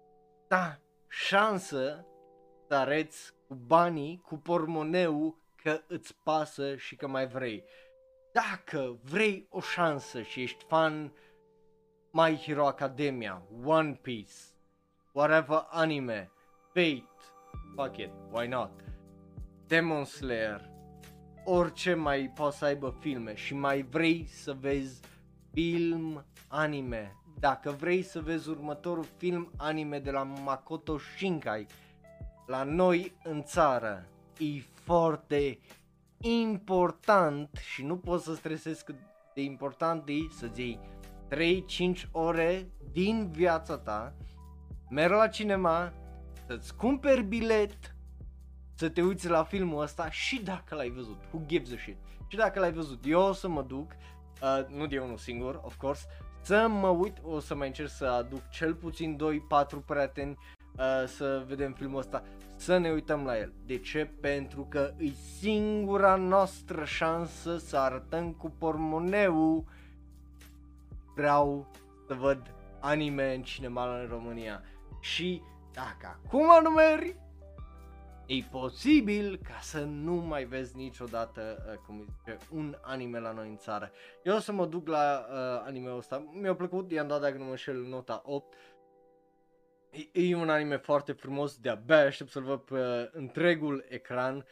șansă să arăți cu banii, cu pormoneu că îți pasă și că mai vrei. Dacă vrei o șansă și ești fan My Hero Academia, One Piece, whatever anime, Fate, fuck it, why not, Demon Slayer, orice mai poți să aibă filme și mai vrei să vezi film anime, dacă vrei să vezi următorul film anime de la Makoto Shinkai, la noi în țară, e foarte important și nu poți să stresezi cât de important e să-ți iei 3-5 ore din viața ta, mergi la cinema, să-ți cumperi bilet, să te uiți la filmul ăsta și dacă l-ai văzut, who gives a shit, și dacă l-ai văzut, eu o să mă duc, nu de unul singur, of course, să mă uit, o să mai încerc să aduc cel puțin 2-4 prieteni să vedem filmul ăsta, să ne uităm la el. De ce? Pentru că e singura noastră șansă să arătăm cu pormoneu. Vreau să văd anime în cinema în România. Și dacă acum nu mergi, e posibil ca să nu mai vezi niciodată, cum zice, un anime la noi în țară. Eu o să mă duc la anime-ul ăsta, mi-a plăcut, i-am dat, dacă nu mă înșel, nota 8. E un anime foarte frumos, de-abia aștept să-l văd pe întregul ecran.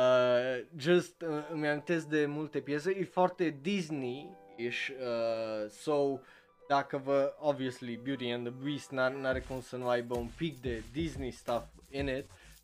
Îmi amintesc de multe piese, e foarte Disney-ish, so dacă vă, obviously, Beauty and the Beast n-are cum să nu aibă un pic de Disney stuff in it,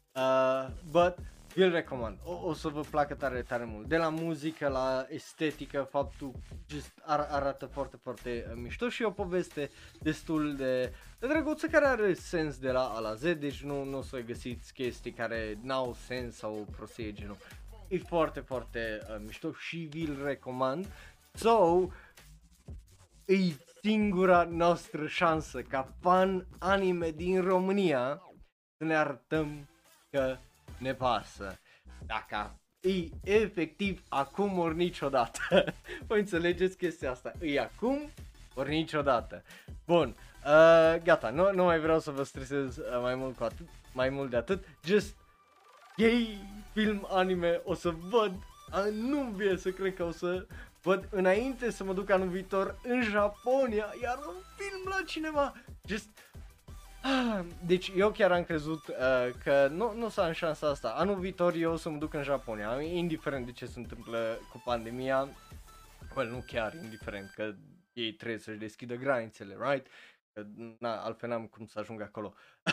but vi-l recomand, o să vă placă tare, tare mult, de la muzică, la estetică, faptul arată foarte, foarte mișto și o poveste destul de drăguță care are sens de la A la Z, deci nu o să găsiți chestii care n-au sens sau prostie genul, e foarte, foarte mișto și vi-l recomand. So, e singura noastră șansă ca fan anime din România să ne arătăm că ne pasă. Dacă e efectiv acum ori niciodată. Voi înțelegeți chestia asta. E acum ori niciodată. Bun, gata, nu mai vreau să vă stresez mai mult de atât. Just yay, film anime, o să văd, nu-mi vine să cred că o să văd înainte să mă duc anul viitor în Japonia, iar un film la cinema. Just deci eu chiar am crezut că nu o să am șansa asta. Anul viitor eu o să mă duc în Japonia, indiferent de ce se întâmplă cu pandemia. Well, nu chiar indiferent, că ei trebuie să-și deschidă granițele, right? Că, altfel n-am cum să ajung acolo.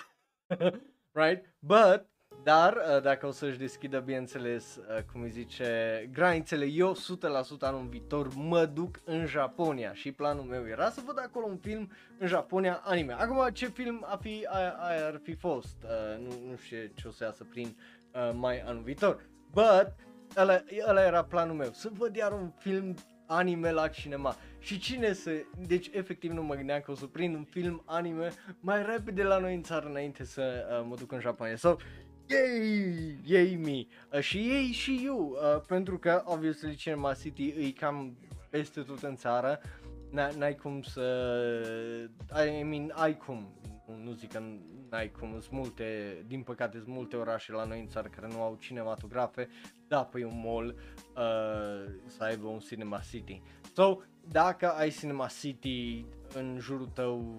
Right? Dar dacă o să-și deschidă, bineînțeles, cum îi zice, granițele, eu 100% anul viitor mă duc în Japonia și planul meu era să văd acolo un film în Japonia anime. Acum ce film ar fi fost, nu știu ce o să iasă prin mai anul viitor, but ăla era planul meu, să văd iar un film anime la cinema. Și deci efectiv nu mă gândeam că o să prind un film anime mai repede la noi în țară înainte să mă duc în Japonia. So, yay me, și eu, pentru că obviously Cinema City e cam peste tot în țară, n-ai cum să, ai cum, nu zic că n-ai cum, sunt multe, din păcate sunt multe orașe la noi în țară care nu au cinematografe, da, păi un mall să aibă un Cinema City. So, dacă ai Cinema City în jurul tău,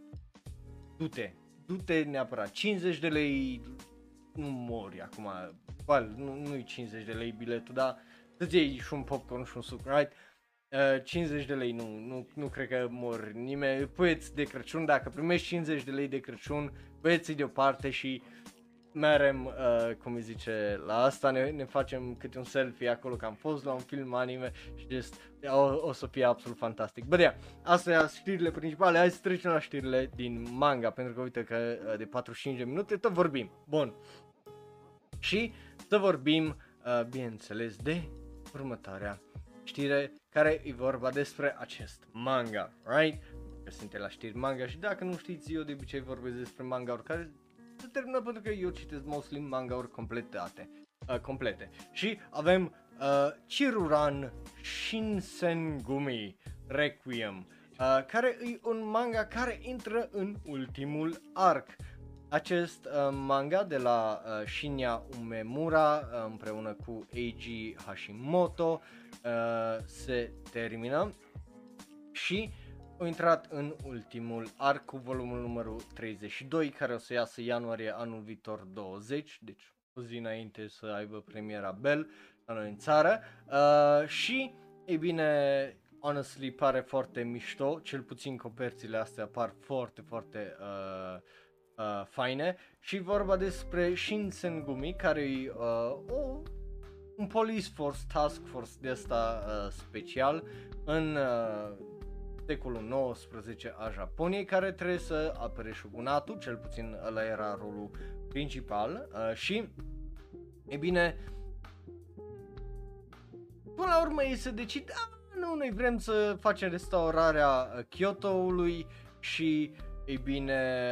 du-te neapărat, 50 de lei, nu mori acum, well, nu-i 50 de lei biletul, dar să-ți iei și un popcorn și un suc, right? 50 de lei nu cred că mor nimeni, puieți de Crăciun, dacă primești 50 de lei de Crăciun, puieți deoparte și merem, cum îi zice, la asta ne facem câte un selfie acolo că am fost la un film anime și o să fie absolut fantastic. Bă, yeah, astea sunt știrile principale, hai să trecem la știrile din manga, pentru că uite că de 45 de minute tot vorbim. Bun. Și să vorbim, bineînțeles, de următoarea știre, care e vorba despre acest manga, right? că suntem la știri manga și dacă nu știți, eu de obicei vorbesc despre manga-uri care se termină pentru că eu citesc mostly manga-uri complete. Și avem Chiruran Shinsengumi Requiem, care e un manga care intră în ultimul arc. Acest manga de la Shinya Umemura împreună cu Eiji Hashimoto se termină și au intrat în ultimul arc cu volumul numărul 32, care o să iasă ianuarie anul viitor 20, deci o zi înainte să aibă premiera Bell la noi în țară. Și, ei bine, honestly pare foarte mișto, cel puțin coperțile astea par foarte, foarte faine. Și vorba despre Shinsengumi, care e un police force, task force de asta special în secolul 19 a Japoniei, care trebuie să apere shogunatul, cel puțin ăla era rolul principal. Și, e bine, până la urmă ei se decid, nu, noi vrem să facem restaurarea Kyoto-ului și, ei bine,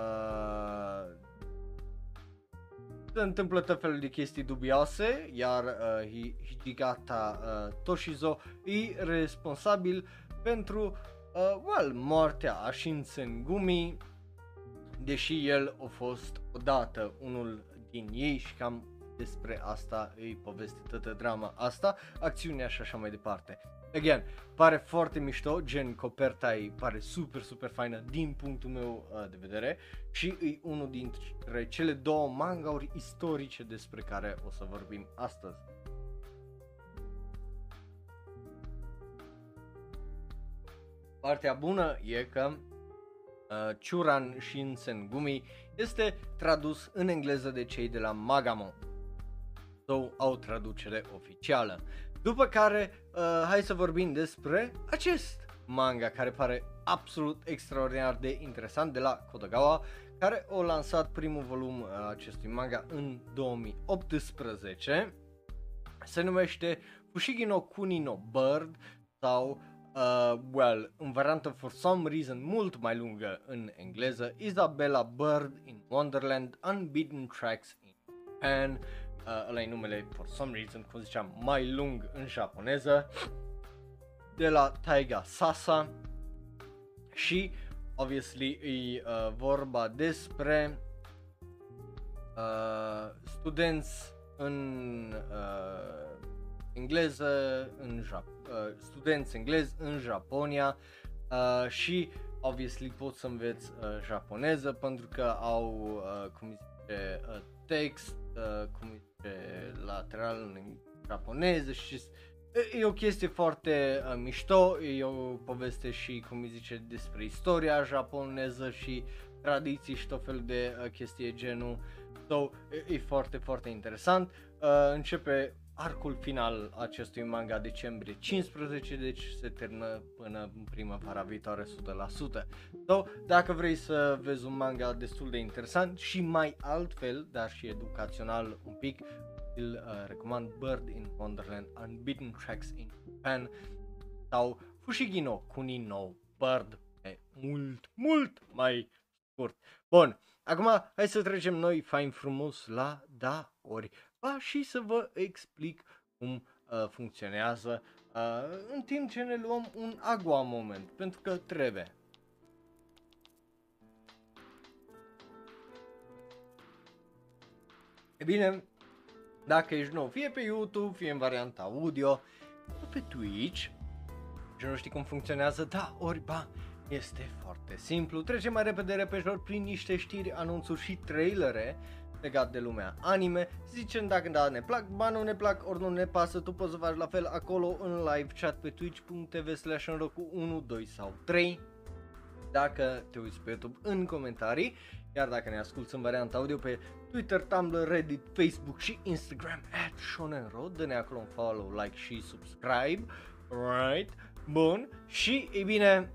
se întâmplă tot felul de chestii dubioase, iar Hijigata Toshizo e responsabil pentru moartea a Shinsengumi, deși el a fost odată unul din ei și cam despre asta îi poveste toată drama asta, acțiunea și așa mai departe. Again, pare foarte mișto, gen coperta ei pare super, super faină din punctul meu de vedere și e unul dintre cele două mangauri istorice despre care o să vorbim astăzi. Partea bună e că Churan Shinsengumi este tradus în engleză de cei de la Magamo, sau au traducere oficială. După care, hai să vorbim despre acest manga care pare absolut extraordinar de interesant, de la Kodogawa, care a lansat primul volum acestui manga în 2018. Se numește Fushigi no Kuni no Bird sau în variantă for some reason mult mai lungă în engleză, Isabella Bird in Wonderland, Unbeaten Tracks in Japan. Ăla-i numele for some reason, cum ziceam, mai lung în japoneză, de la Taiga Sasa. Și obviously e vorba despre studenți în engleză studenți englezi în Japonia și obviously pot să înveți japoneză pentru că au cum zice text, cum zice lateral în japoneză și e o chestie foarte mișto, e o poveste și cum zice despre istoria japoneză și tradiții și tot felul de chestii genul. So, e foarte, foarte interesant. Începe arcul final acestui manga decembrie 15, deci se termină până în primăvara viitoare 100%. So, dacă vrei să vezi un manga destul de interesant și mai altfel, dar și educațional un pic, îl recomand Bird in Wonderland, Unbeaten Tracks in Japan sau Fushigi no Kuni no Bird, e mult mai scurt. Bun, acum hai să trecem noi fain frumos la daori și să vă explic cum funcționează în timp ce ne luăm un agua moment, pentru că trebuie. E bine, dacă ești nou, fie pe YouTube, fie în varianta audio, pe Twitch și nu știi cum funcționează, este foarte simplu. Trecem mai repejor prin niște știri, anunțuri și trailere legat de lumea anime, zicem dacă ne plac, nu ne plac, ori nu ne pasă, tu poți să faci la fel acolo în live chat pe twitch.tv/Nroku1, 2 sau 3, dacă te uiți pe YouTube în comentarii, iar dacă ne asculti în varianta audio pe Twitter, Tumblr, Reddit, Facebook și Instagram @shonenro, dă-ne acolo un follow, like și subscribe, right? Bun, și e bine,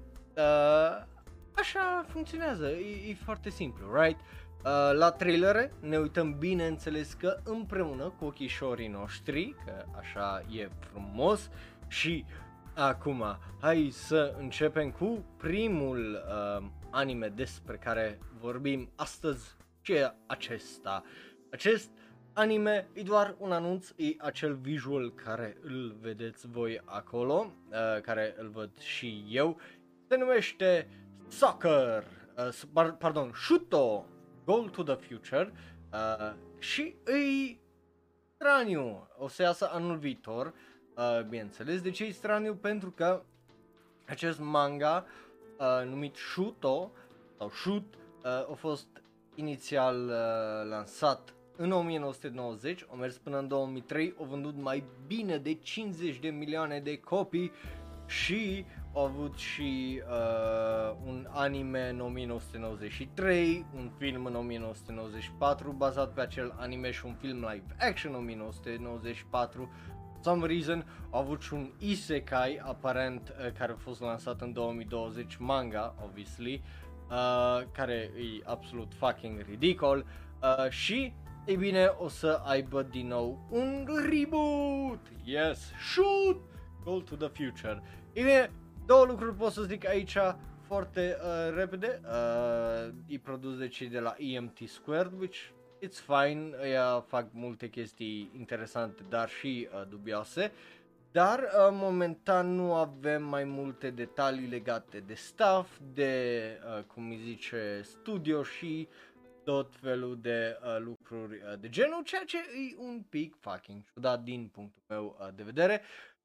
așa funcționează, e foarte simplu, right? La trailere ne uităm bineînțeles că împreună cu ochișorii noștri, că așa e frumos și Acum, hai să începem cu primul anime despre care vorbim astăzi, ce e acesta. Acest anime e doar un anunț, e acel visual care îl vedeți voi acolo, care îl văd și eu. Se numește Soccer, Shuto, Goal to the Future și îi straniu, o să iasă anul viitor. Bineînțeles, de ce e straniu? Pentru că acest manga numit Shuto sau Shoot a fost inițial lansat în 1990, a mers până în 2003, a vândut mai bine de 50 de milioane de copii și a avut și un anime în 1993, un film în 1994 bazat pe acel anime și un film live action în 1994. Some reason a avut și un isekai aparent care a fost lansat în 2020, manga obviously, care e absolut fucking ridicol și ei bine o să aibă din nou un reboot. Yes, shoot, go to the future. Ei bine, două lucruri pot să zic aici foarte repede. E produs de cei de la EMT Squared, which it's fine, ea fac multe chestii interesante, dar și dubioase, dar momentan nu avem mai multe detalii legate de staff, de, cum îi zice, studio și tot felul de lucruri de genul, ceea ce e un pic fucking ciudat din punctul meu de vedere.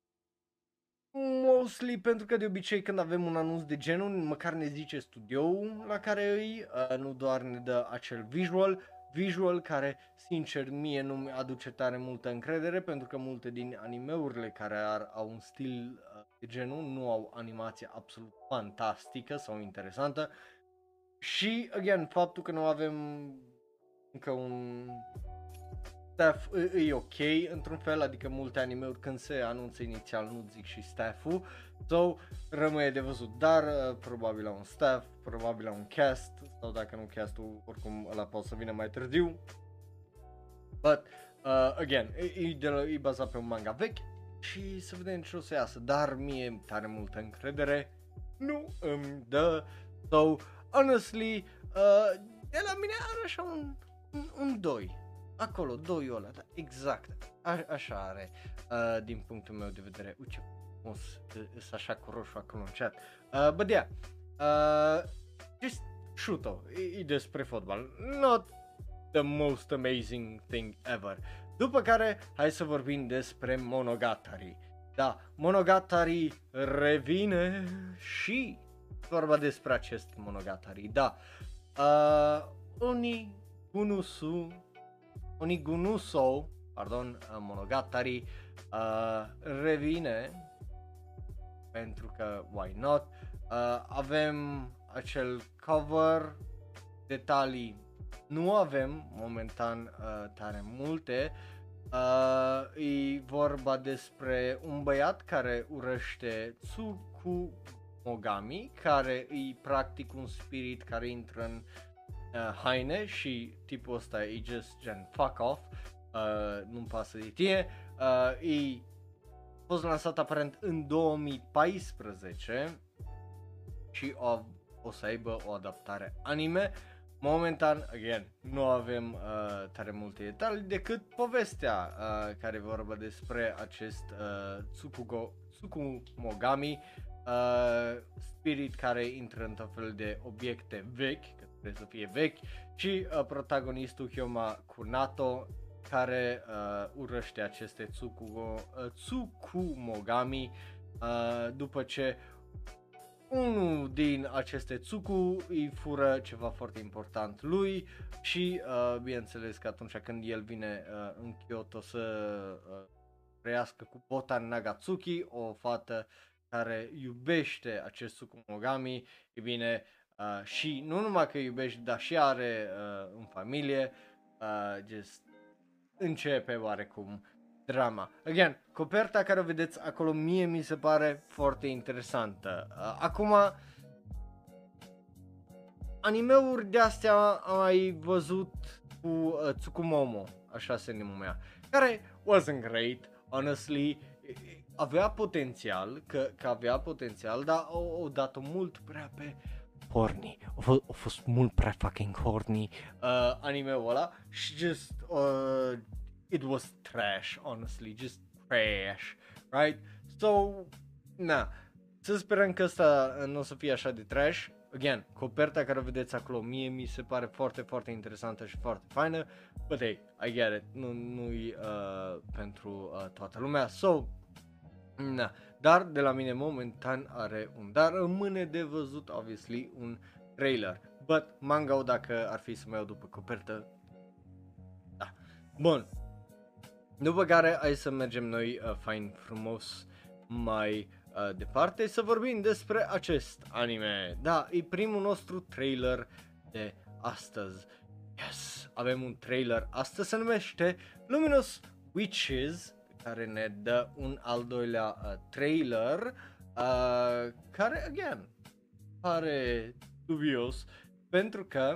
Mostly pentru că de obicei când avem un anunț de genul, măcar ne zice studioul la care îi, nu doar ne dă acel visual care, sincer, mie nu mi aduce tare multă încredere, pentru că multe din animeurile care au un stil de genul nu au animație absolut fantastică sau interesantă. Și, again, faptul că nu avem încă un staff e ok într-un fel, adică multe animeuri când se anunță inițial nu zic și staff-ul, so rămâne de văzut, dar probabil la un staff, probabil la un cast, sau dacă nu castul, oricum ăla poate să vină mai târziu. But, again, e bazat pe un manga vechi și să vedem ce o să iasă, dar mie tare multă încredere nu îmi dă, so, honestly, de la mine are așa un 2. Acolo, 2-ul ăla, da, exact, așa are, din punctul meu de vedere. Uite, sunt așa cu roșu acolo în chat. But yeah, just Shuto, e despre fotbal, not the most amazing thing ever. După care, hai să vorbim despre Monogatari. Da, Monogatari revine și vorba despre acest Monogatari, da. Onigunuso, Monogatari revine pentru că why not. Avem acel cover, detalii nu avem momentan tare multe. E vorba despre un băiat care urăște Tsukumogami, care e practic un spirit care intră în haine și tipul ăsta e just gen fuck off, nu-mi pasă de tine. E fost lansat aparent în 2014 și o să aibă o adaptare anime. Momentan, again, nu avem tare multe detalii decât povestea care vorba despre acest Tsukumogami, spirit care intră în tot fel de obiecte vechi, că trebuie să fie vechi, și protagonistul Hyoma Kunato, care urăște aceste Tsukumogami după ce unul din aceste Tsuku îi fură ceva foarte important lui și bineînțeles că atunci când el vine în Kyoto să trăiască cu Botan Nagatsuki, o fată care iubește acest Tsukumogami, e bine, și nu numai că iubește, dar și are în familie, just începe oarecum drama. Again, coperta care o vedeți acolo mie mi se pare foarte interesantă. Acum, animeuri de astea am mai văzut cu Tsukumomo, așa se numea, care wasn't great, honestly. avea potențial, că avea potențial, dar o dat-o mult prea pe horny. A fost mult prea fucking horny anime-ul ăla și just it was trash, honestly, just trash, right? So, na, să sperăm că ăsta nu o să fie așa de trash. Again, coperta care o vedeți acolo, mie mi se pare foarte, foarte interesantă și foarte faină, but hey, I get it, nu-i pentru toată lumea, so, na, dar de la mine momentan are un, dar rămâne de văzut, obviously, un trailer, but manga-ul dacă ar fi să mă iau după copertă, da, bun, după care hai să mergem noi fain frumos mai departe să vorbim despre acest anime. Da, e primul nostru trailer de astăzi. Yes, avem un trailer astăzi, se numește Luminous Witches, care ne dă un al doilea trailer, care, again, pare dubios, pentru că,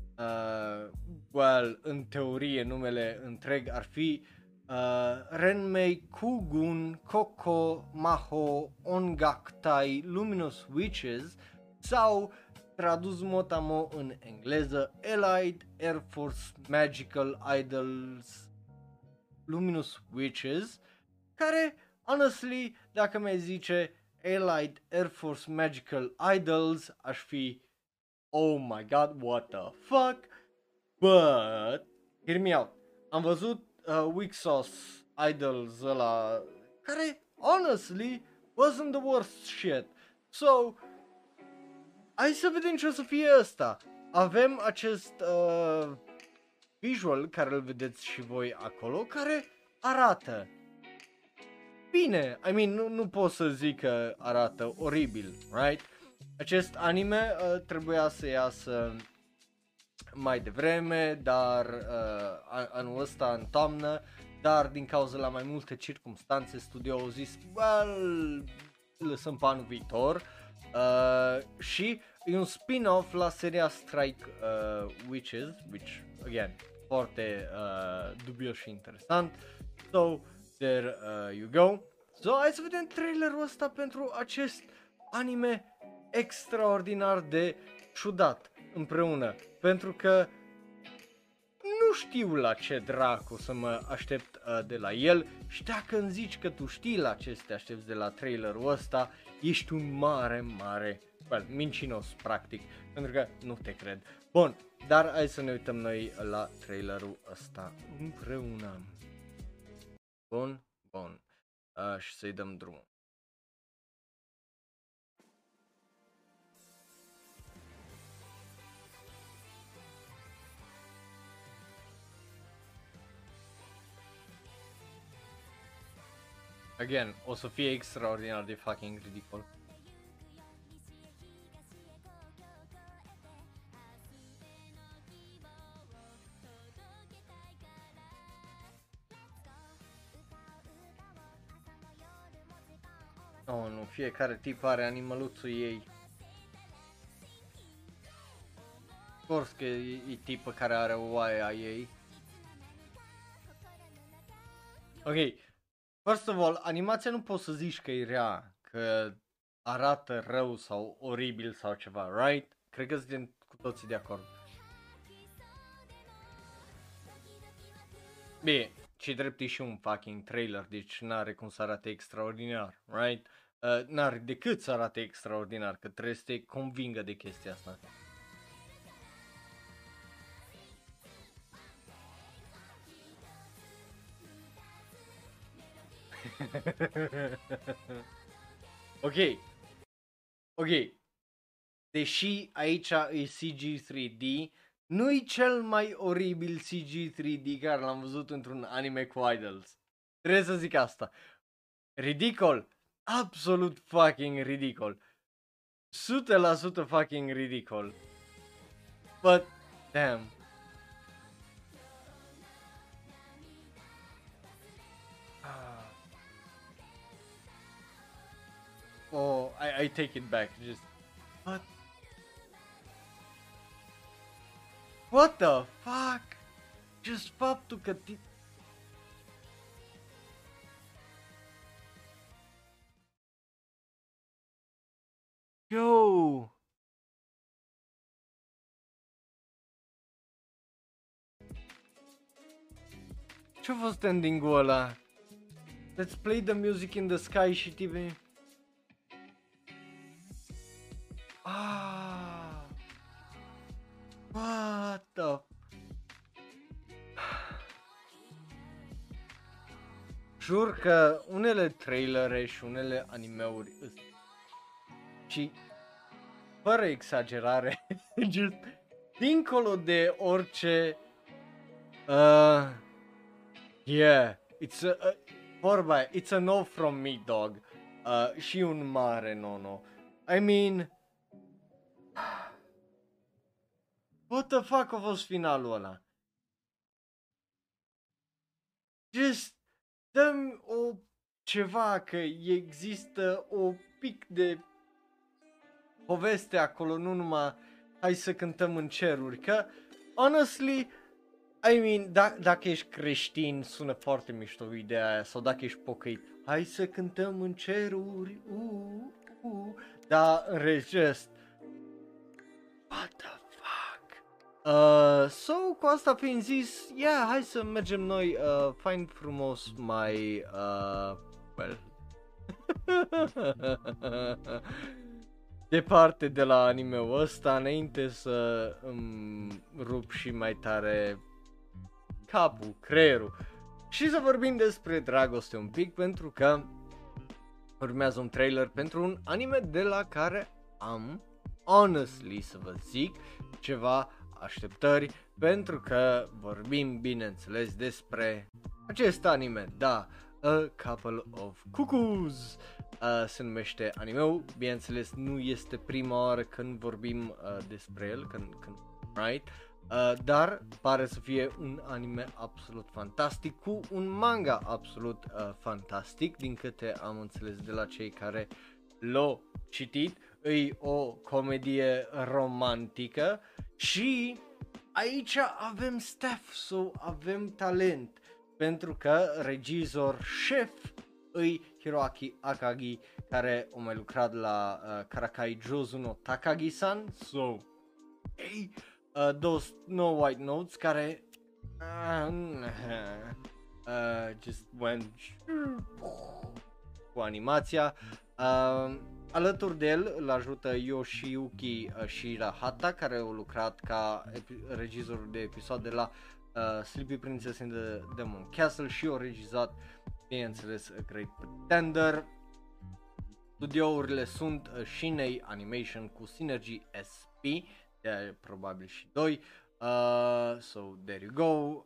well, în teorie numele întreg ar fi Renmei Kugun Koko Maho Ongaktai Luminous Witches sau tradus motamo în engleză Allied Air Force Magical Idols Luminous Witches, care, honestly, dacă mi-ai zice Allied Air Force Magical Idols, aș fi oh my god, what the fuck, but hear me out, am văzut Weak Sauce Idols ăla, care, honestly, wasn't the worst shit. So, hai să vedem ce o să fie ăsta. Avem acest visual, care îl vedeți și voi acolo, care arată bine. I mean, nu pot să zic că arată oribil, right? Acest anime trebuia să iasă mai devreme, dar anul ăsta în toamnă, dar din cauza la mai multe circumstanțe studio au zis, well, lăsăm pe anul viitor, și e un spin-off la seria Strike Witches, which, again, foarte dubios și interesant, so, there you go. So, hai să vedem trailerul ăsta pentru acest anime extraordinar de ciudat împreună, pentru că nu știu la ce dracu să mă aștept de la el și dacă îmi zici că tu știi la ce să te aștepți de la trailerul ăsta, ești un mare, well, mincinos practic, pentru că nu te cred. Bun, dar hai să ne uităm noi la trailerul ăsta împreună. Bun, și să-i dăm drumul. Again, o să fie extraordinar de fucking ridicol. Oh, nu, fiecare tip are animăluțul ei. Of course că e tipă care are o oaie a ei. Ok, first of all, animația nu poți să zici că e rea, că arată rău sau oribil sau ceva, right? Cred că suntem cu toții de acord. Bine, ce drept e și un fucking trailer, deci n-are cum să arate extraordinar, right? N-are decât să arate extraordinar, că trebuie să te convingă de chestia asta. Ok. Deși aici e CG 3D, nu-i cel mai oribil CG 3D care l-am văzut într-un anime cu idols. Trebuie să zic asta. Ridicol. Absolut fucking ridicol. 100% fucking ridicol. But, damn. Oh, I take it back. Just, what the fuck? Just faptul că Ce-a fost ending-ul ăla? Let's play the music in the sky și TV. What the... Jur că unele trailere și unele animeuri și fără exagerare, just dincolo de orice yeah, vorba, it's a no from me, dog. Și un mare no. I mean, what the fuck a fost finalul ăla? Just dăm ceva, că există o pic de poveste acolo, nu numai hai să cântăm în ceruri, că honestly, I mean, dacă ești creștin sună foarte mișto ideea aia, sau dacă ești pocăit, hai să cântăm în ceruri, dar în rest, just what the fuck. So, cu asta fiind zis, yeah, hai să mergem noi fain frumos mai, well, departe de la anime-ul ăsta, înainte să îmi rup și mai tare capul, creierul și să vorbim despre dragoste un pic, pentru că urmează un trailer pentru un anime de la care am, honestly să vă zic, ceva așteptări, pentru că vorbim bineînțeles despre acest anime, da, A Couple of Cuckoos se numește anime-ul, bineînțeles nu este prima oară când vorbim despre el, când right? Dar pare să fie un anime absolut fantastic, cu un manga absolut fantastic, din câte am înțeles de la cei care l-au citit. E o comedie romantică și aici avem staff, so avem talent, pentru că regizor șef îi Hiroaki Akagi, care a mai lucrat la Karakai Jozu no Takagi-san, so hey, those No White Notes care just went cu animația. Alături de el îl ajută Yoshiyuki Shirahata, care a lucrat ca regizor de episoade la Sleepy Princess in the Demon Castle și a regizat, bineînțeles, A Great Pretender. Studiourile sunt Shinei Animation cu Synergy SP, probabil și 2, so there you go.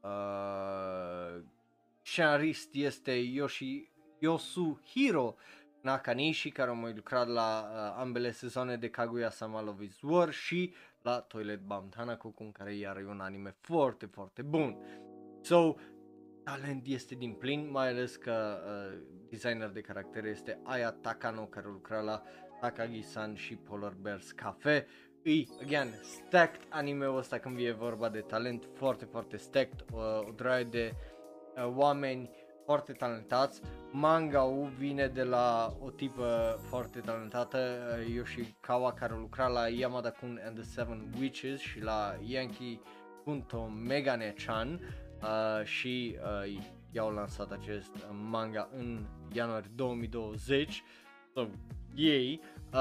Scenarist este Yosuhiro Nakanishi, care a mai lucrat la ambele sezoane de Kaguya-sama Love is War și la Toilet Bound Hanako, în care iar e un anime foarte, foarte bun. So, talent este din plin, mai ales că designer de caractere este Aya Takano, care a lucrat la Takagi-san și Polar Bears Cafe. Again, stacked anime-ul ăsta când vine vorba de talent, foarte, foarte stacked, o draie de oameni foarte talentați. Manga-ul vine de la o tipă foarte talentată, Yoshikawa, care a lucrat la Yamada-kun and the Seven Witches și la Yankee Punto Megane-chan și i-au lansat acest manga în ianuarie 2020. So, yay!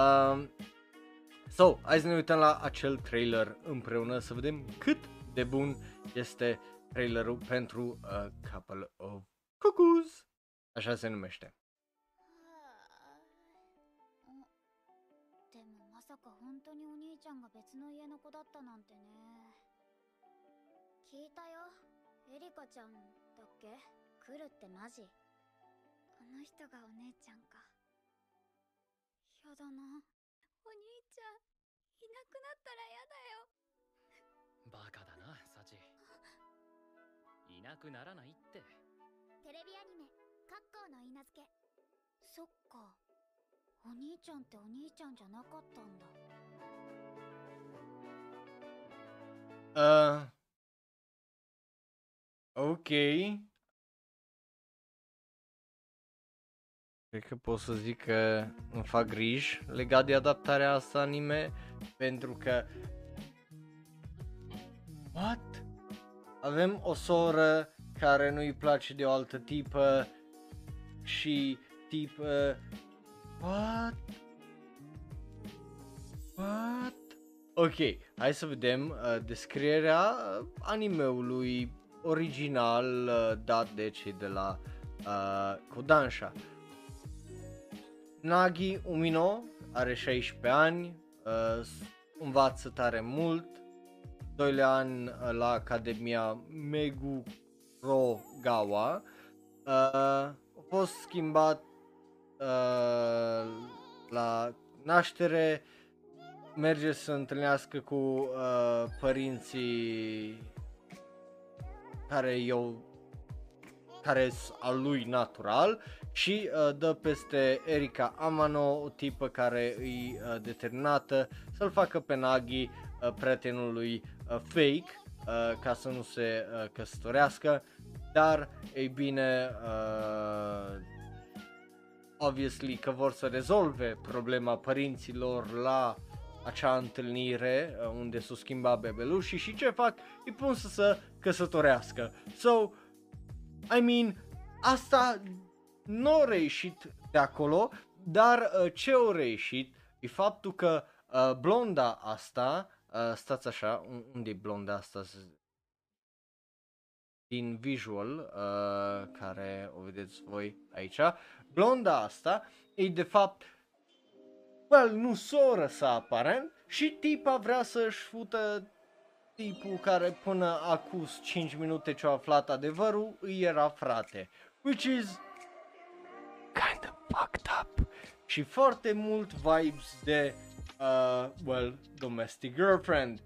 So, hai să ne uităm la acel trailer împreună să vedem cât de bun este trailerul pentru A Couple of Cuckoos, așa se numește. でもまさか本当にお兄ちゃんが別の家の子だったなんてね。聞いたよ。エリカちゃんだっけ？来るってマジ？あの人がお姉ちゃんか。やだな。お兄ちゃんいなくなったらやだよ。 バカだな、サチ。いなくならないって。 テレビアニメ「カッコーの稲付け」。そっか。お兄ちゃんってお兄ちゃんじゃなかったんだ。 Ok. Cred că pot să zic că îmi fac griji legat de adaptarea asta anime, pentru că What? Avem o soră care nu-i place de o altă tipă și tipă... What? Ok, hai să vedem descrierea animeului original dat de cei de la Kodansha. Nagi Umino are 16 ani, învață tare mult, 2 ani la Academia Megurogawa, a fost schimbat la naștere, merge să întâlnească cu părinții care sunt al lui natural și dă peste Erika Amano, o tipă care e determinată să-l facă pe Nagi prietenul lui fake ca să nu se căsătorească, dar ei bine obviously că vor să rezolve problema părinților la acea întâlnire unde s-o schimba bebelușii și ce fac? Îi pun să se căsătorească. So, I mean, asta nu a reieșit de acolo, dar ce a reieșit e faptul că blonda asta, stați așa, unde e blonda asta? Din visual, care o vedeți voi aici, blonda asta e de fapt, nu soră sa aparent și tipa vrea să-și fută tipul care până acus 5 minute ce-a aflat adevărul îi era frate, which is kind of fucked up și foarte mult vibes de domestic girlfriend.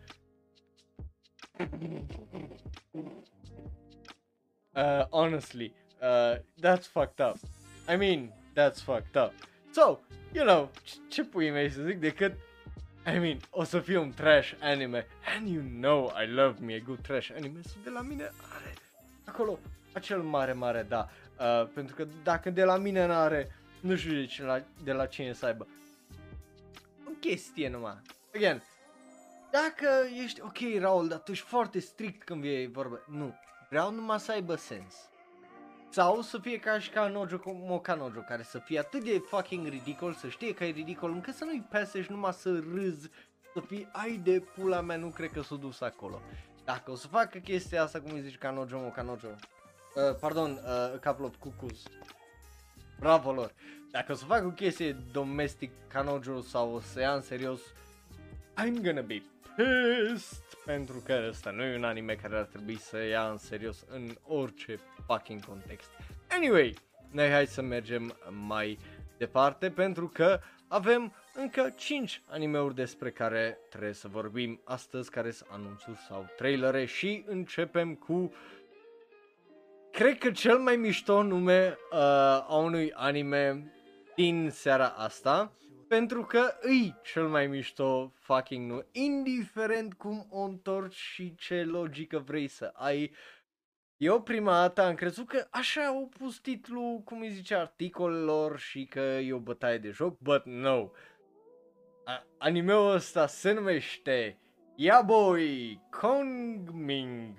Honestly, that's fucked up. I mean, that's fucked up. So, you know, ce pui mei să zic decât, I mean, o să fie un trash anime. And you know I love me a good trash anime. So de la mine are acolo acel mare da. Pentru că dacă de la mine n-are, nu știu de la cine să aibă. O chestie numai. Again, dacă ești ok, Raul, dar tu ești foarte strict când vine vorba. Nu, vreau numai să aibă sens. Sau să fie ca și Kanojo Mokanojo, care să fie atât de fucking ridicol, să știe că e ridicol, încât să nu-i pese și numai să râzi, să fie, ai de pula mea, nu cred că s-a dus acolo. Dacă o să facă chestia asta, cum îi zici, Kanojo Mokanojo, a couple of cuckoos, bravo lor. Dacă o să facă o chestie domestic Kanojo sau o să ia în serios, I'm gonna be pissed, pentru că ăsta nu e un anime care ar trebui să ia în serios în orice fucking context. Anyway, noi hai să mergem mai departe pentru că avem încă 5 animeuri despre care trebuie să vorbim astăzi, care sunt anunțuri sau trailere și începem cu, cred că cel mai mișto nume a unui anime din seara asta. Pentru că îi cel mai mișto fucking nume, indiferent cum o întorci și ce logică vrei să ai. Eu prima dată am crezut că așa au pus titlul, cum îi zice, articolelor și că e o bătaie de joc, but no. Animeul ăsta se numește Yaboy Kongming.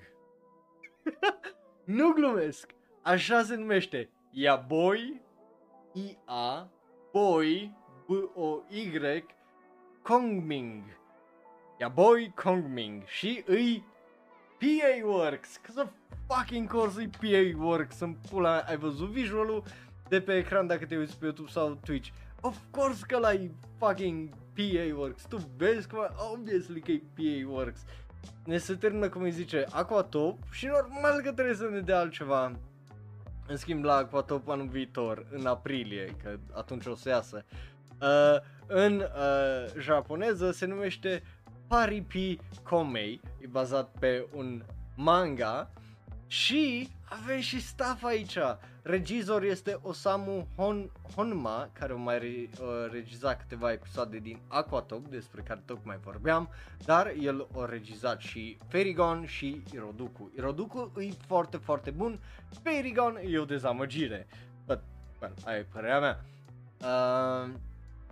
Nu glumesc, așa se numește Yaboy, I-A, Boy, B-O-Y, Kongming. Yaboy Kongming. Și îi PA Works. Că să fucking course îi PA Works. În pula mea. Ai văzut visualul de pe ecran dacă te uiți pe YouTube sau Twitch? Of course că ăla-i fucking PA Works. Tu vezi cum, obviously că e PA Works. Ne se termină, cum îi zice, Aquatop și normal că trebuie să ne dea altceva. În schimb la Aquatop anul viitor, în aprilie, că atunci o să iasă. În japoneză se numește Paripi Komei, e bazat pe un manga și avem și staff aici. Regizor este Osamu Honma, care a mai regizat câteva episoade din Aquatop, despre care tocmai vorbeam, dar el a regizat și Fairygon și Iroduku. Iroduku e foarte, foarte bun, Fairygon e o dezamăgire, but, well, aia e părerea mea.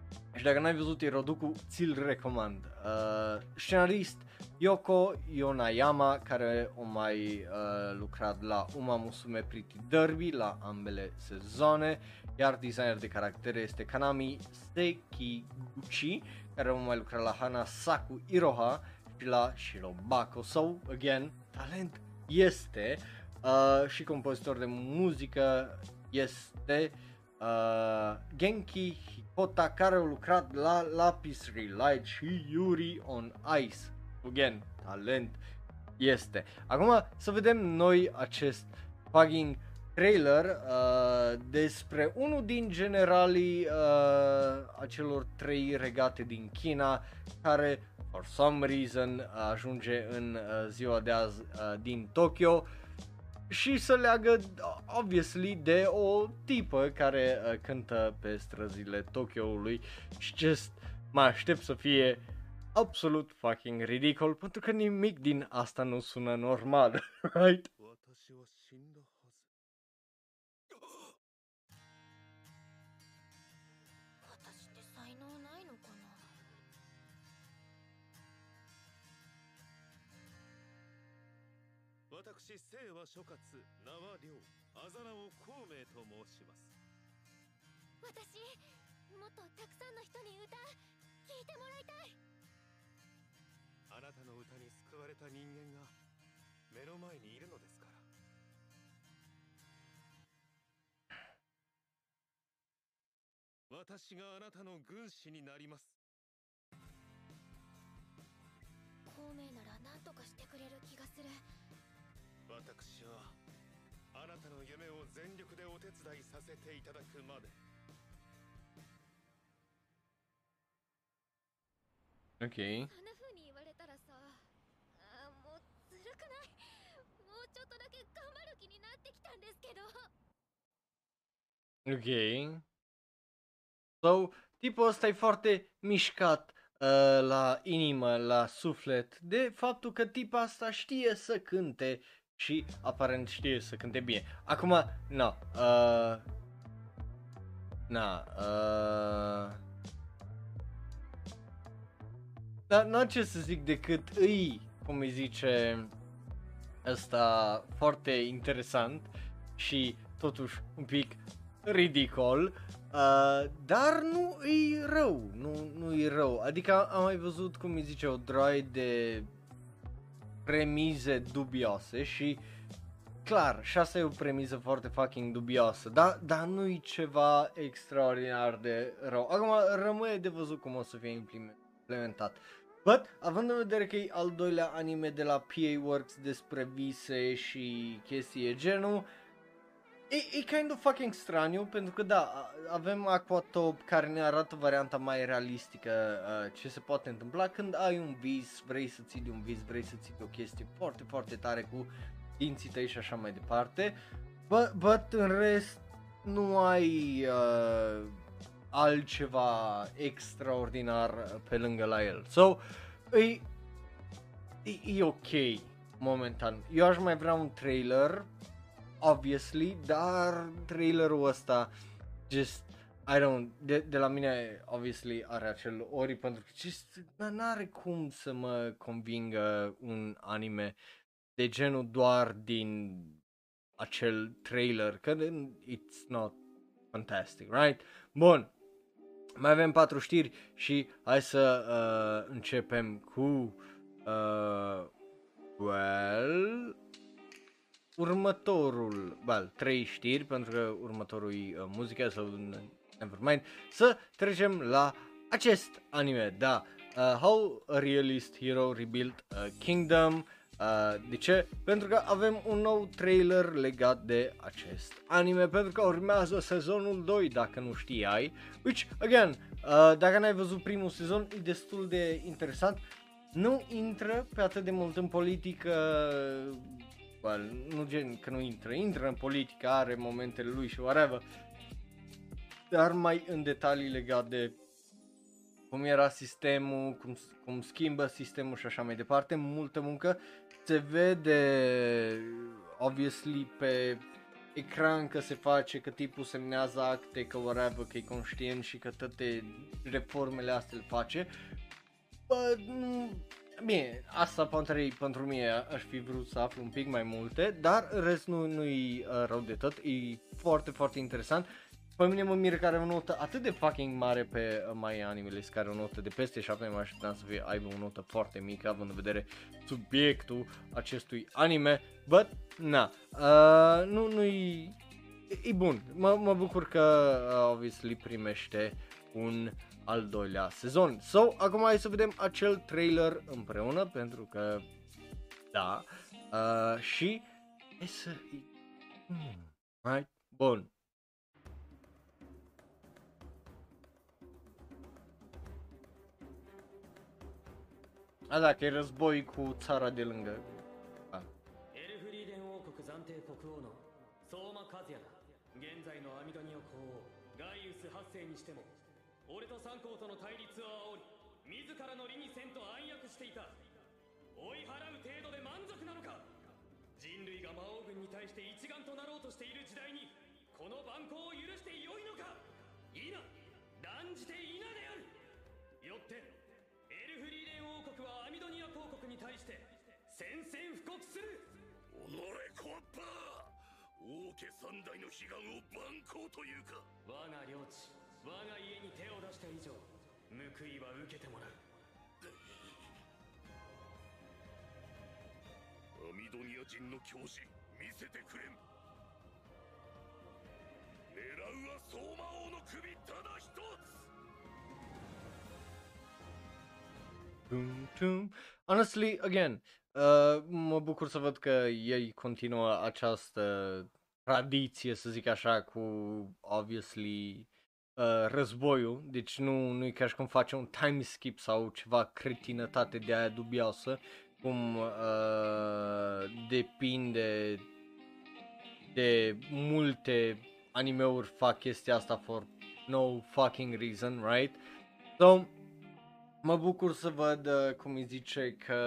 Și dacă n-ai văzut Hirodoku, ți-l recomand. Scenarist Yoko Yonayama, care a mai lucrat la Uma Musume Pretty Derby la ambele sezoane, iar designer de caractere este Kanami Sekiguchi, care a mai lucrat la Hanasaku Iroha și la Shirobako. So, again, talent este și compozitor de muzică este Genki Hikota, care a lucrat la Lapis Relight și Yuri on Ice. Again, talent este. Acum să vedem noi acest fucking trailer despre unul din generalii acelor 3 regate din China, care for some reason ajunge în ziua de azi din Tokyo și să leagă obviously de o tipă care cântă pe străzile Tokyo-ului și just mă aștept să fie absolut fucking ridicol, pentru că nimic din asta nu sună normal, right? 私って才能ないのかな。 私清和諸葛名は亮あざらを孔明と申します。 私もっとたくさんの人に歌聞いてもらいたい。 あなたの歌に救われた人間が目の前にいるのですから。私があなたの軍師になります。 孔明なら何とかしてくれる気がする。 私はあなたの夢を全力でお手伝いさせていただくまで。 Ok. そんな風に言われたらさ、もうずるくない？もうちょっとだけ頑張る気になってきたんですけど。 Ok. So, tipul ăsta e foarte mișcat la inimă, la suflet, de faptul că tipa asta știe să cânte și aparent știe să cânte bine. Acum, no, dar n-am ce să zic decât îi, cum îi zice ăsta, foarte interesant și totuși un pic ridicol, dar nu e rău, nu e rău, adică am mai văzut, cum îi zice, o droaie de premize dubioase și clar, și asta e o premiză foarte fucking dubioasă, dar nu e ceva extraordinar de rău. Acum rămâne de văzut cum o să fie implementat. But, având în vedere că e al doilea anime de la PA Works despre vise și chestii de genul, e kind of fucking straniu, pentru că da, avem Aquatop care ne arată varianta mai realistică ce se poate întâmpla când ai un vis, vrei să ții de un vis, vrei să ții de o chestie foarte, foarte tare cu dinții tăi și așa mai departe, but în rest nu ai altceva extraordinar pe lângă la el. So, e ok momentan. Eu aș mai vrea un trailer, obviously, dar trailerul ăsta just de la mine obviously are acel ori, pentru că just n-are cum să mă convingă un anime de genul doar din acel trailer, că it's not fantastic, right? Bun, mai avem 4 știri și hai să începem cu următorul, 3 știri, pentru că următorul e muzica, sau nevermind, să trecem la acest anime, da, How a Realist Hero Rebuilt a Kingdom. De ce? Pentru că avem un nou trailer legat de acest anime, pentru că urmează sezonul 2, dacă nu știai, which, again, dacă n-ai văzut primul sezon, e destul de interesant. Nu intră pe atât de mult în politică, nu gen că nu intră în politică, are momentele lui și whatever, dar mai în detalii legat de cum era sistemul, cum schimbă sistemul și așa mai departe, multă muncă. Se vede, obviously, pe ecran că se face, că tipul semnează acte, că whatever, că e conștient și că toate reformele astea le face. Bă, nu... Bine, asta pentru mine aș fi vrut să aflu un pic mai multe, dar în rest nu-i rău de tot, e foarte, foarte interesant. Pe mine mă miră că are o notă atât de fucking mare pe My Animalist, care are o notă de peste 7, mă așteptam să aibă o notă foarte mică, având în vedere subiectul acestui anime, but, na, nu-i... E bun, mă bucur că obviously primește un al doilea sezon. So, acum hai să vedem acel trailer împreună, pentru că, da, și hai să... Right? Bun. A, da, că e război cu țara de lângă. Da. エルフリーデン王国暫定国王の相馬和也だ。現在のアミドニア公王ガイウス8世にしても俺と三皇との対立を煽り自らの利にせんと暗躍していた。追い払う程度で満足なのか。人類が魔王軍に対して一丸となろうとしている時代にこの蛮行を許してよいのか。否、断じて否である。よってエルフリーデン王国はアミドニア公国に対して宣戦布告する。 己こっぱ王家三代の悲願を蛮行というか。 我が領地我が家に手を出した以上報いは受けてもらう。 アミドニア人の教師見せてくれん。狙うは相馬王の首ただ一つ。 Honestly, again, mă bucur să văd că ei continuă această tradiție, să zic așa, cu obviously războiul, deci nu-i ca și cum face un time skip sau ceva cretinătate de aia dubioasă, cum depinde de multe animeuri fac chestia asta for no fucking reason, right? So, mă bucur să văd cum îi zice că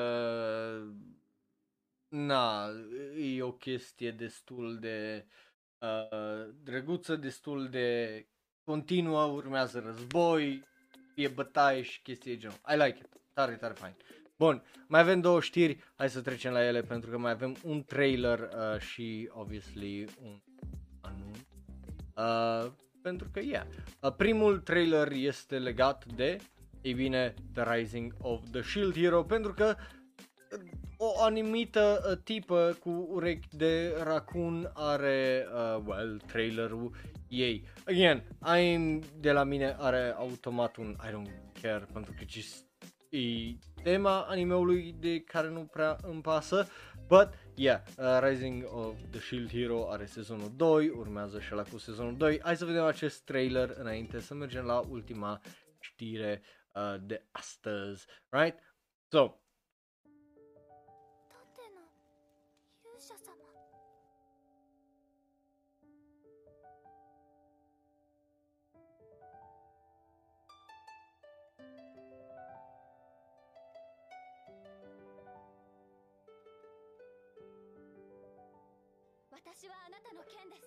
na, e o chestie destul de drăguță, destul de continuă, urmează război, fie bătaie și chestii de genul. I like it, tare, tare fain. Bun, mai avem două știri, hai să trecem la ele pentru că mai avem un trailer și obviously un anunț. Pentru că, yeah, primul trailer este legat de, ei bine, The Rising of the Shield Hero, pentru că o anumită tipă cu urechi de racun are, trailerul ei. Again, de la mine are automat un I don't care, pentru că e tema animeului de care nu prea îmi pasă, but yeah, Rising of the Shield Hero are sezonul 2, urmează și ăla cu sezonul 2. Hai să vedem acest trailer înainte să mergem la ultima știre de astăzi, right? So, 盾の勇者様。私はあなたの剣です。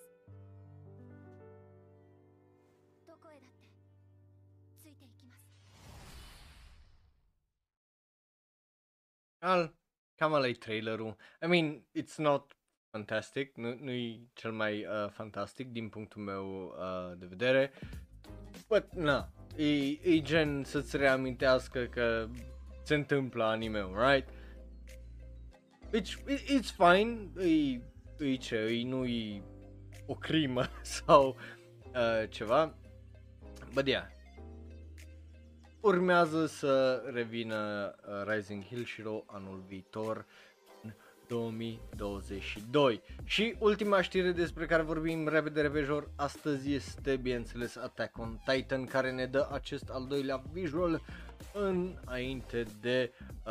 どこへだってついていきます。 cam ăla-i trailerul. I mean, it's not fantastic, nu-i cel mai fantastic din punctul meu de vedere, but na, e gen să-ți reamintească că se întâmplă anime-ul, right? It's fine, nu-i o crimă sau ceva, but yeah. Urmează să revină Rising Hero anul viitor, în 2022. Și ultima știre despre care vorbim repede astăzi este, bineînțeles, Attack on Titan, care ne dă acest al doilea visual înainte de,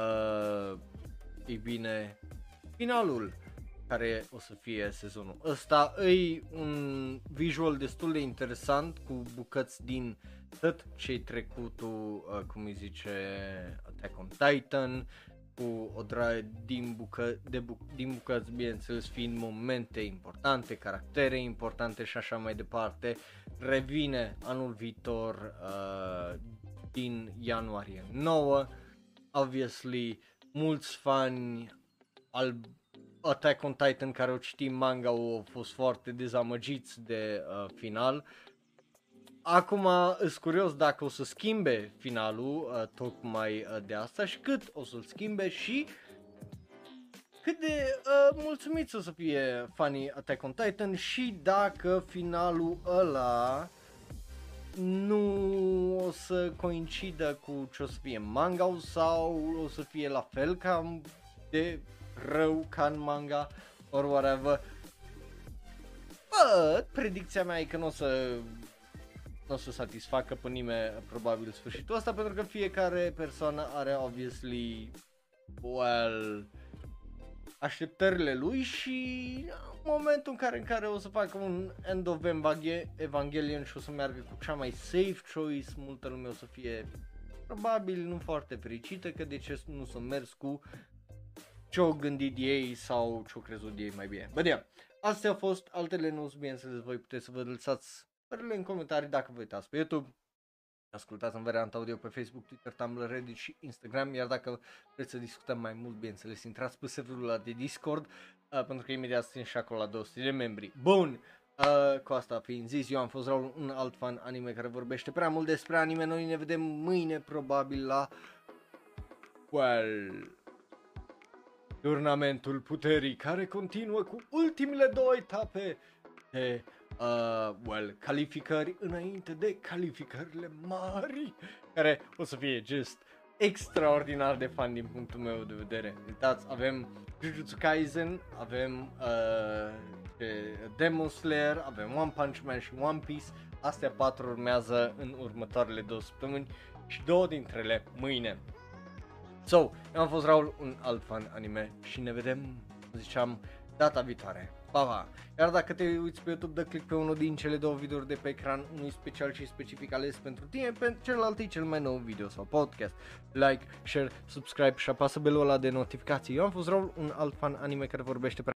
ei bine, finalul care o să fie sezonul ăsta. E un visual destul de interesant cu bucăți din tot ce-i trecutul, cum îi zice, Attack on Titan. cu o draie din bucăți, bineînțeles, fiind momente importante, caractere importante și așa mai departe. Revine anul viitor din ianuarie 9. Obviously, mulți fani al Attack on Titan care au citit manga au fost foarte dezamăgiți de final. Acum sunt curios dacă o să schimbe finalul tocmai de asta și cât o să-l schimbe și cât de mulțumiți o să fie fanii Attack on Titan și dacă finalul ăla nu o să coincidă cu ce o să fie manga sau o să fie la fel ca de rău ca în manga or whatever. But predicția mea e că nu o să satisfacă pe nimeni probabil sfârșitul ăsta, pentru că fiecare persoană are obviously așteptările lui și momentul în care o să facă un End of Evangelion și o să meargă cu cea mai safe choice, multă lume o să fie probabil nu foarte fericită că de ce nu s-a mers cu ce-au gândit ei sau ce-au crezut ei mai bine. Bă, astea au fost, altele nu sunt, bineînțeles, voi puteți să vă lăsați părerile în comentarii dacă vă uitați pe YouTube, ascultați în varianta audio pe Facebook, Twitter, Tumblr, Reddit și Instagram, iar dacă vreți să discutăm mai mult, bineînțeles, intrați pe serverul ăla de Discord, pentru că imediat sunt și acolo la 200 de membri. Bun, cu asta fiind zis, eu am fost Raul, un alt fan anime care vorbește prea mult despre anime. Noi ne vedem mâine probabil la Turnamentul Puterii, care continuă cu ultimele două etape de calificări înainte de calificările mari, care o să fie just extraordinar de fan din punctul meu de vedere. Uitați, avem Jujutsu Kaisen, avem Demon Slayer, avem One Punch Man și One Piece. Astea 4 urmează în următoarele 2 săptămâni și 2 dintre ele mâine. So, eu am fost Raul, un alt fan anime și ne vedem, ziceam, data viitoare. Pa, pa! Iar dacă te uiți pe YouTube, dă click pe unul din cele 2 videouri de pe ecran, unul special și specific ales pentru tine, pentru celălalt e cel mai nou video sau podcast. Like, share, subscribe și apasă belul ăla de notificații. Eu am fost Raul, un alt fan anime care vorbește prea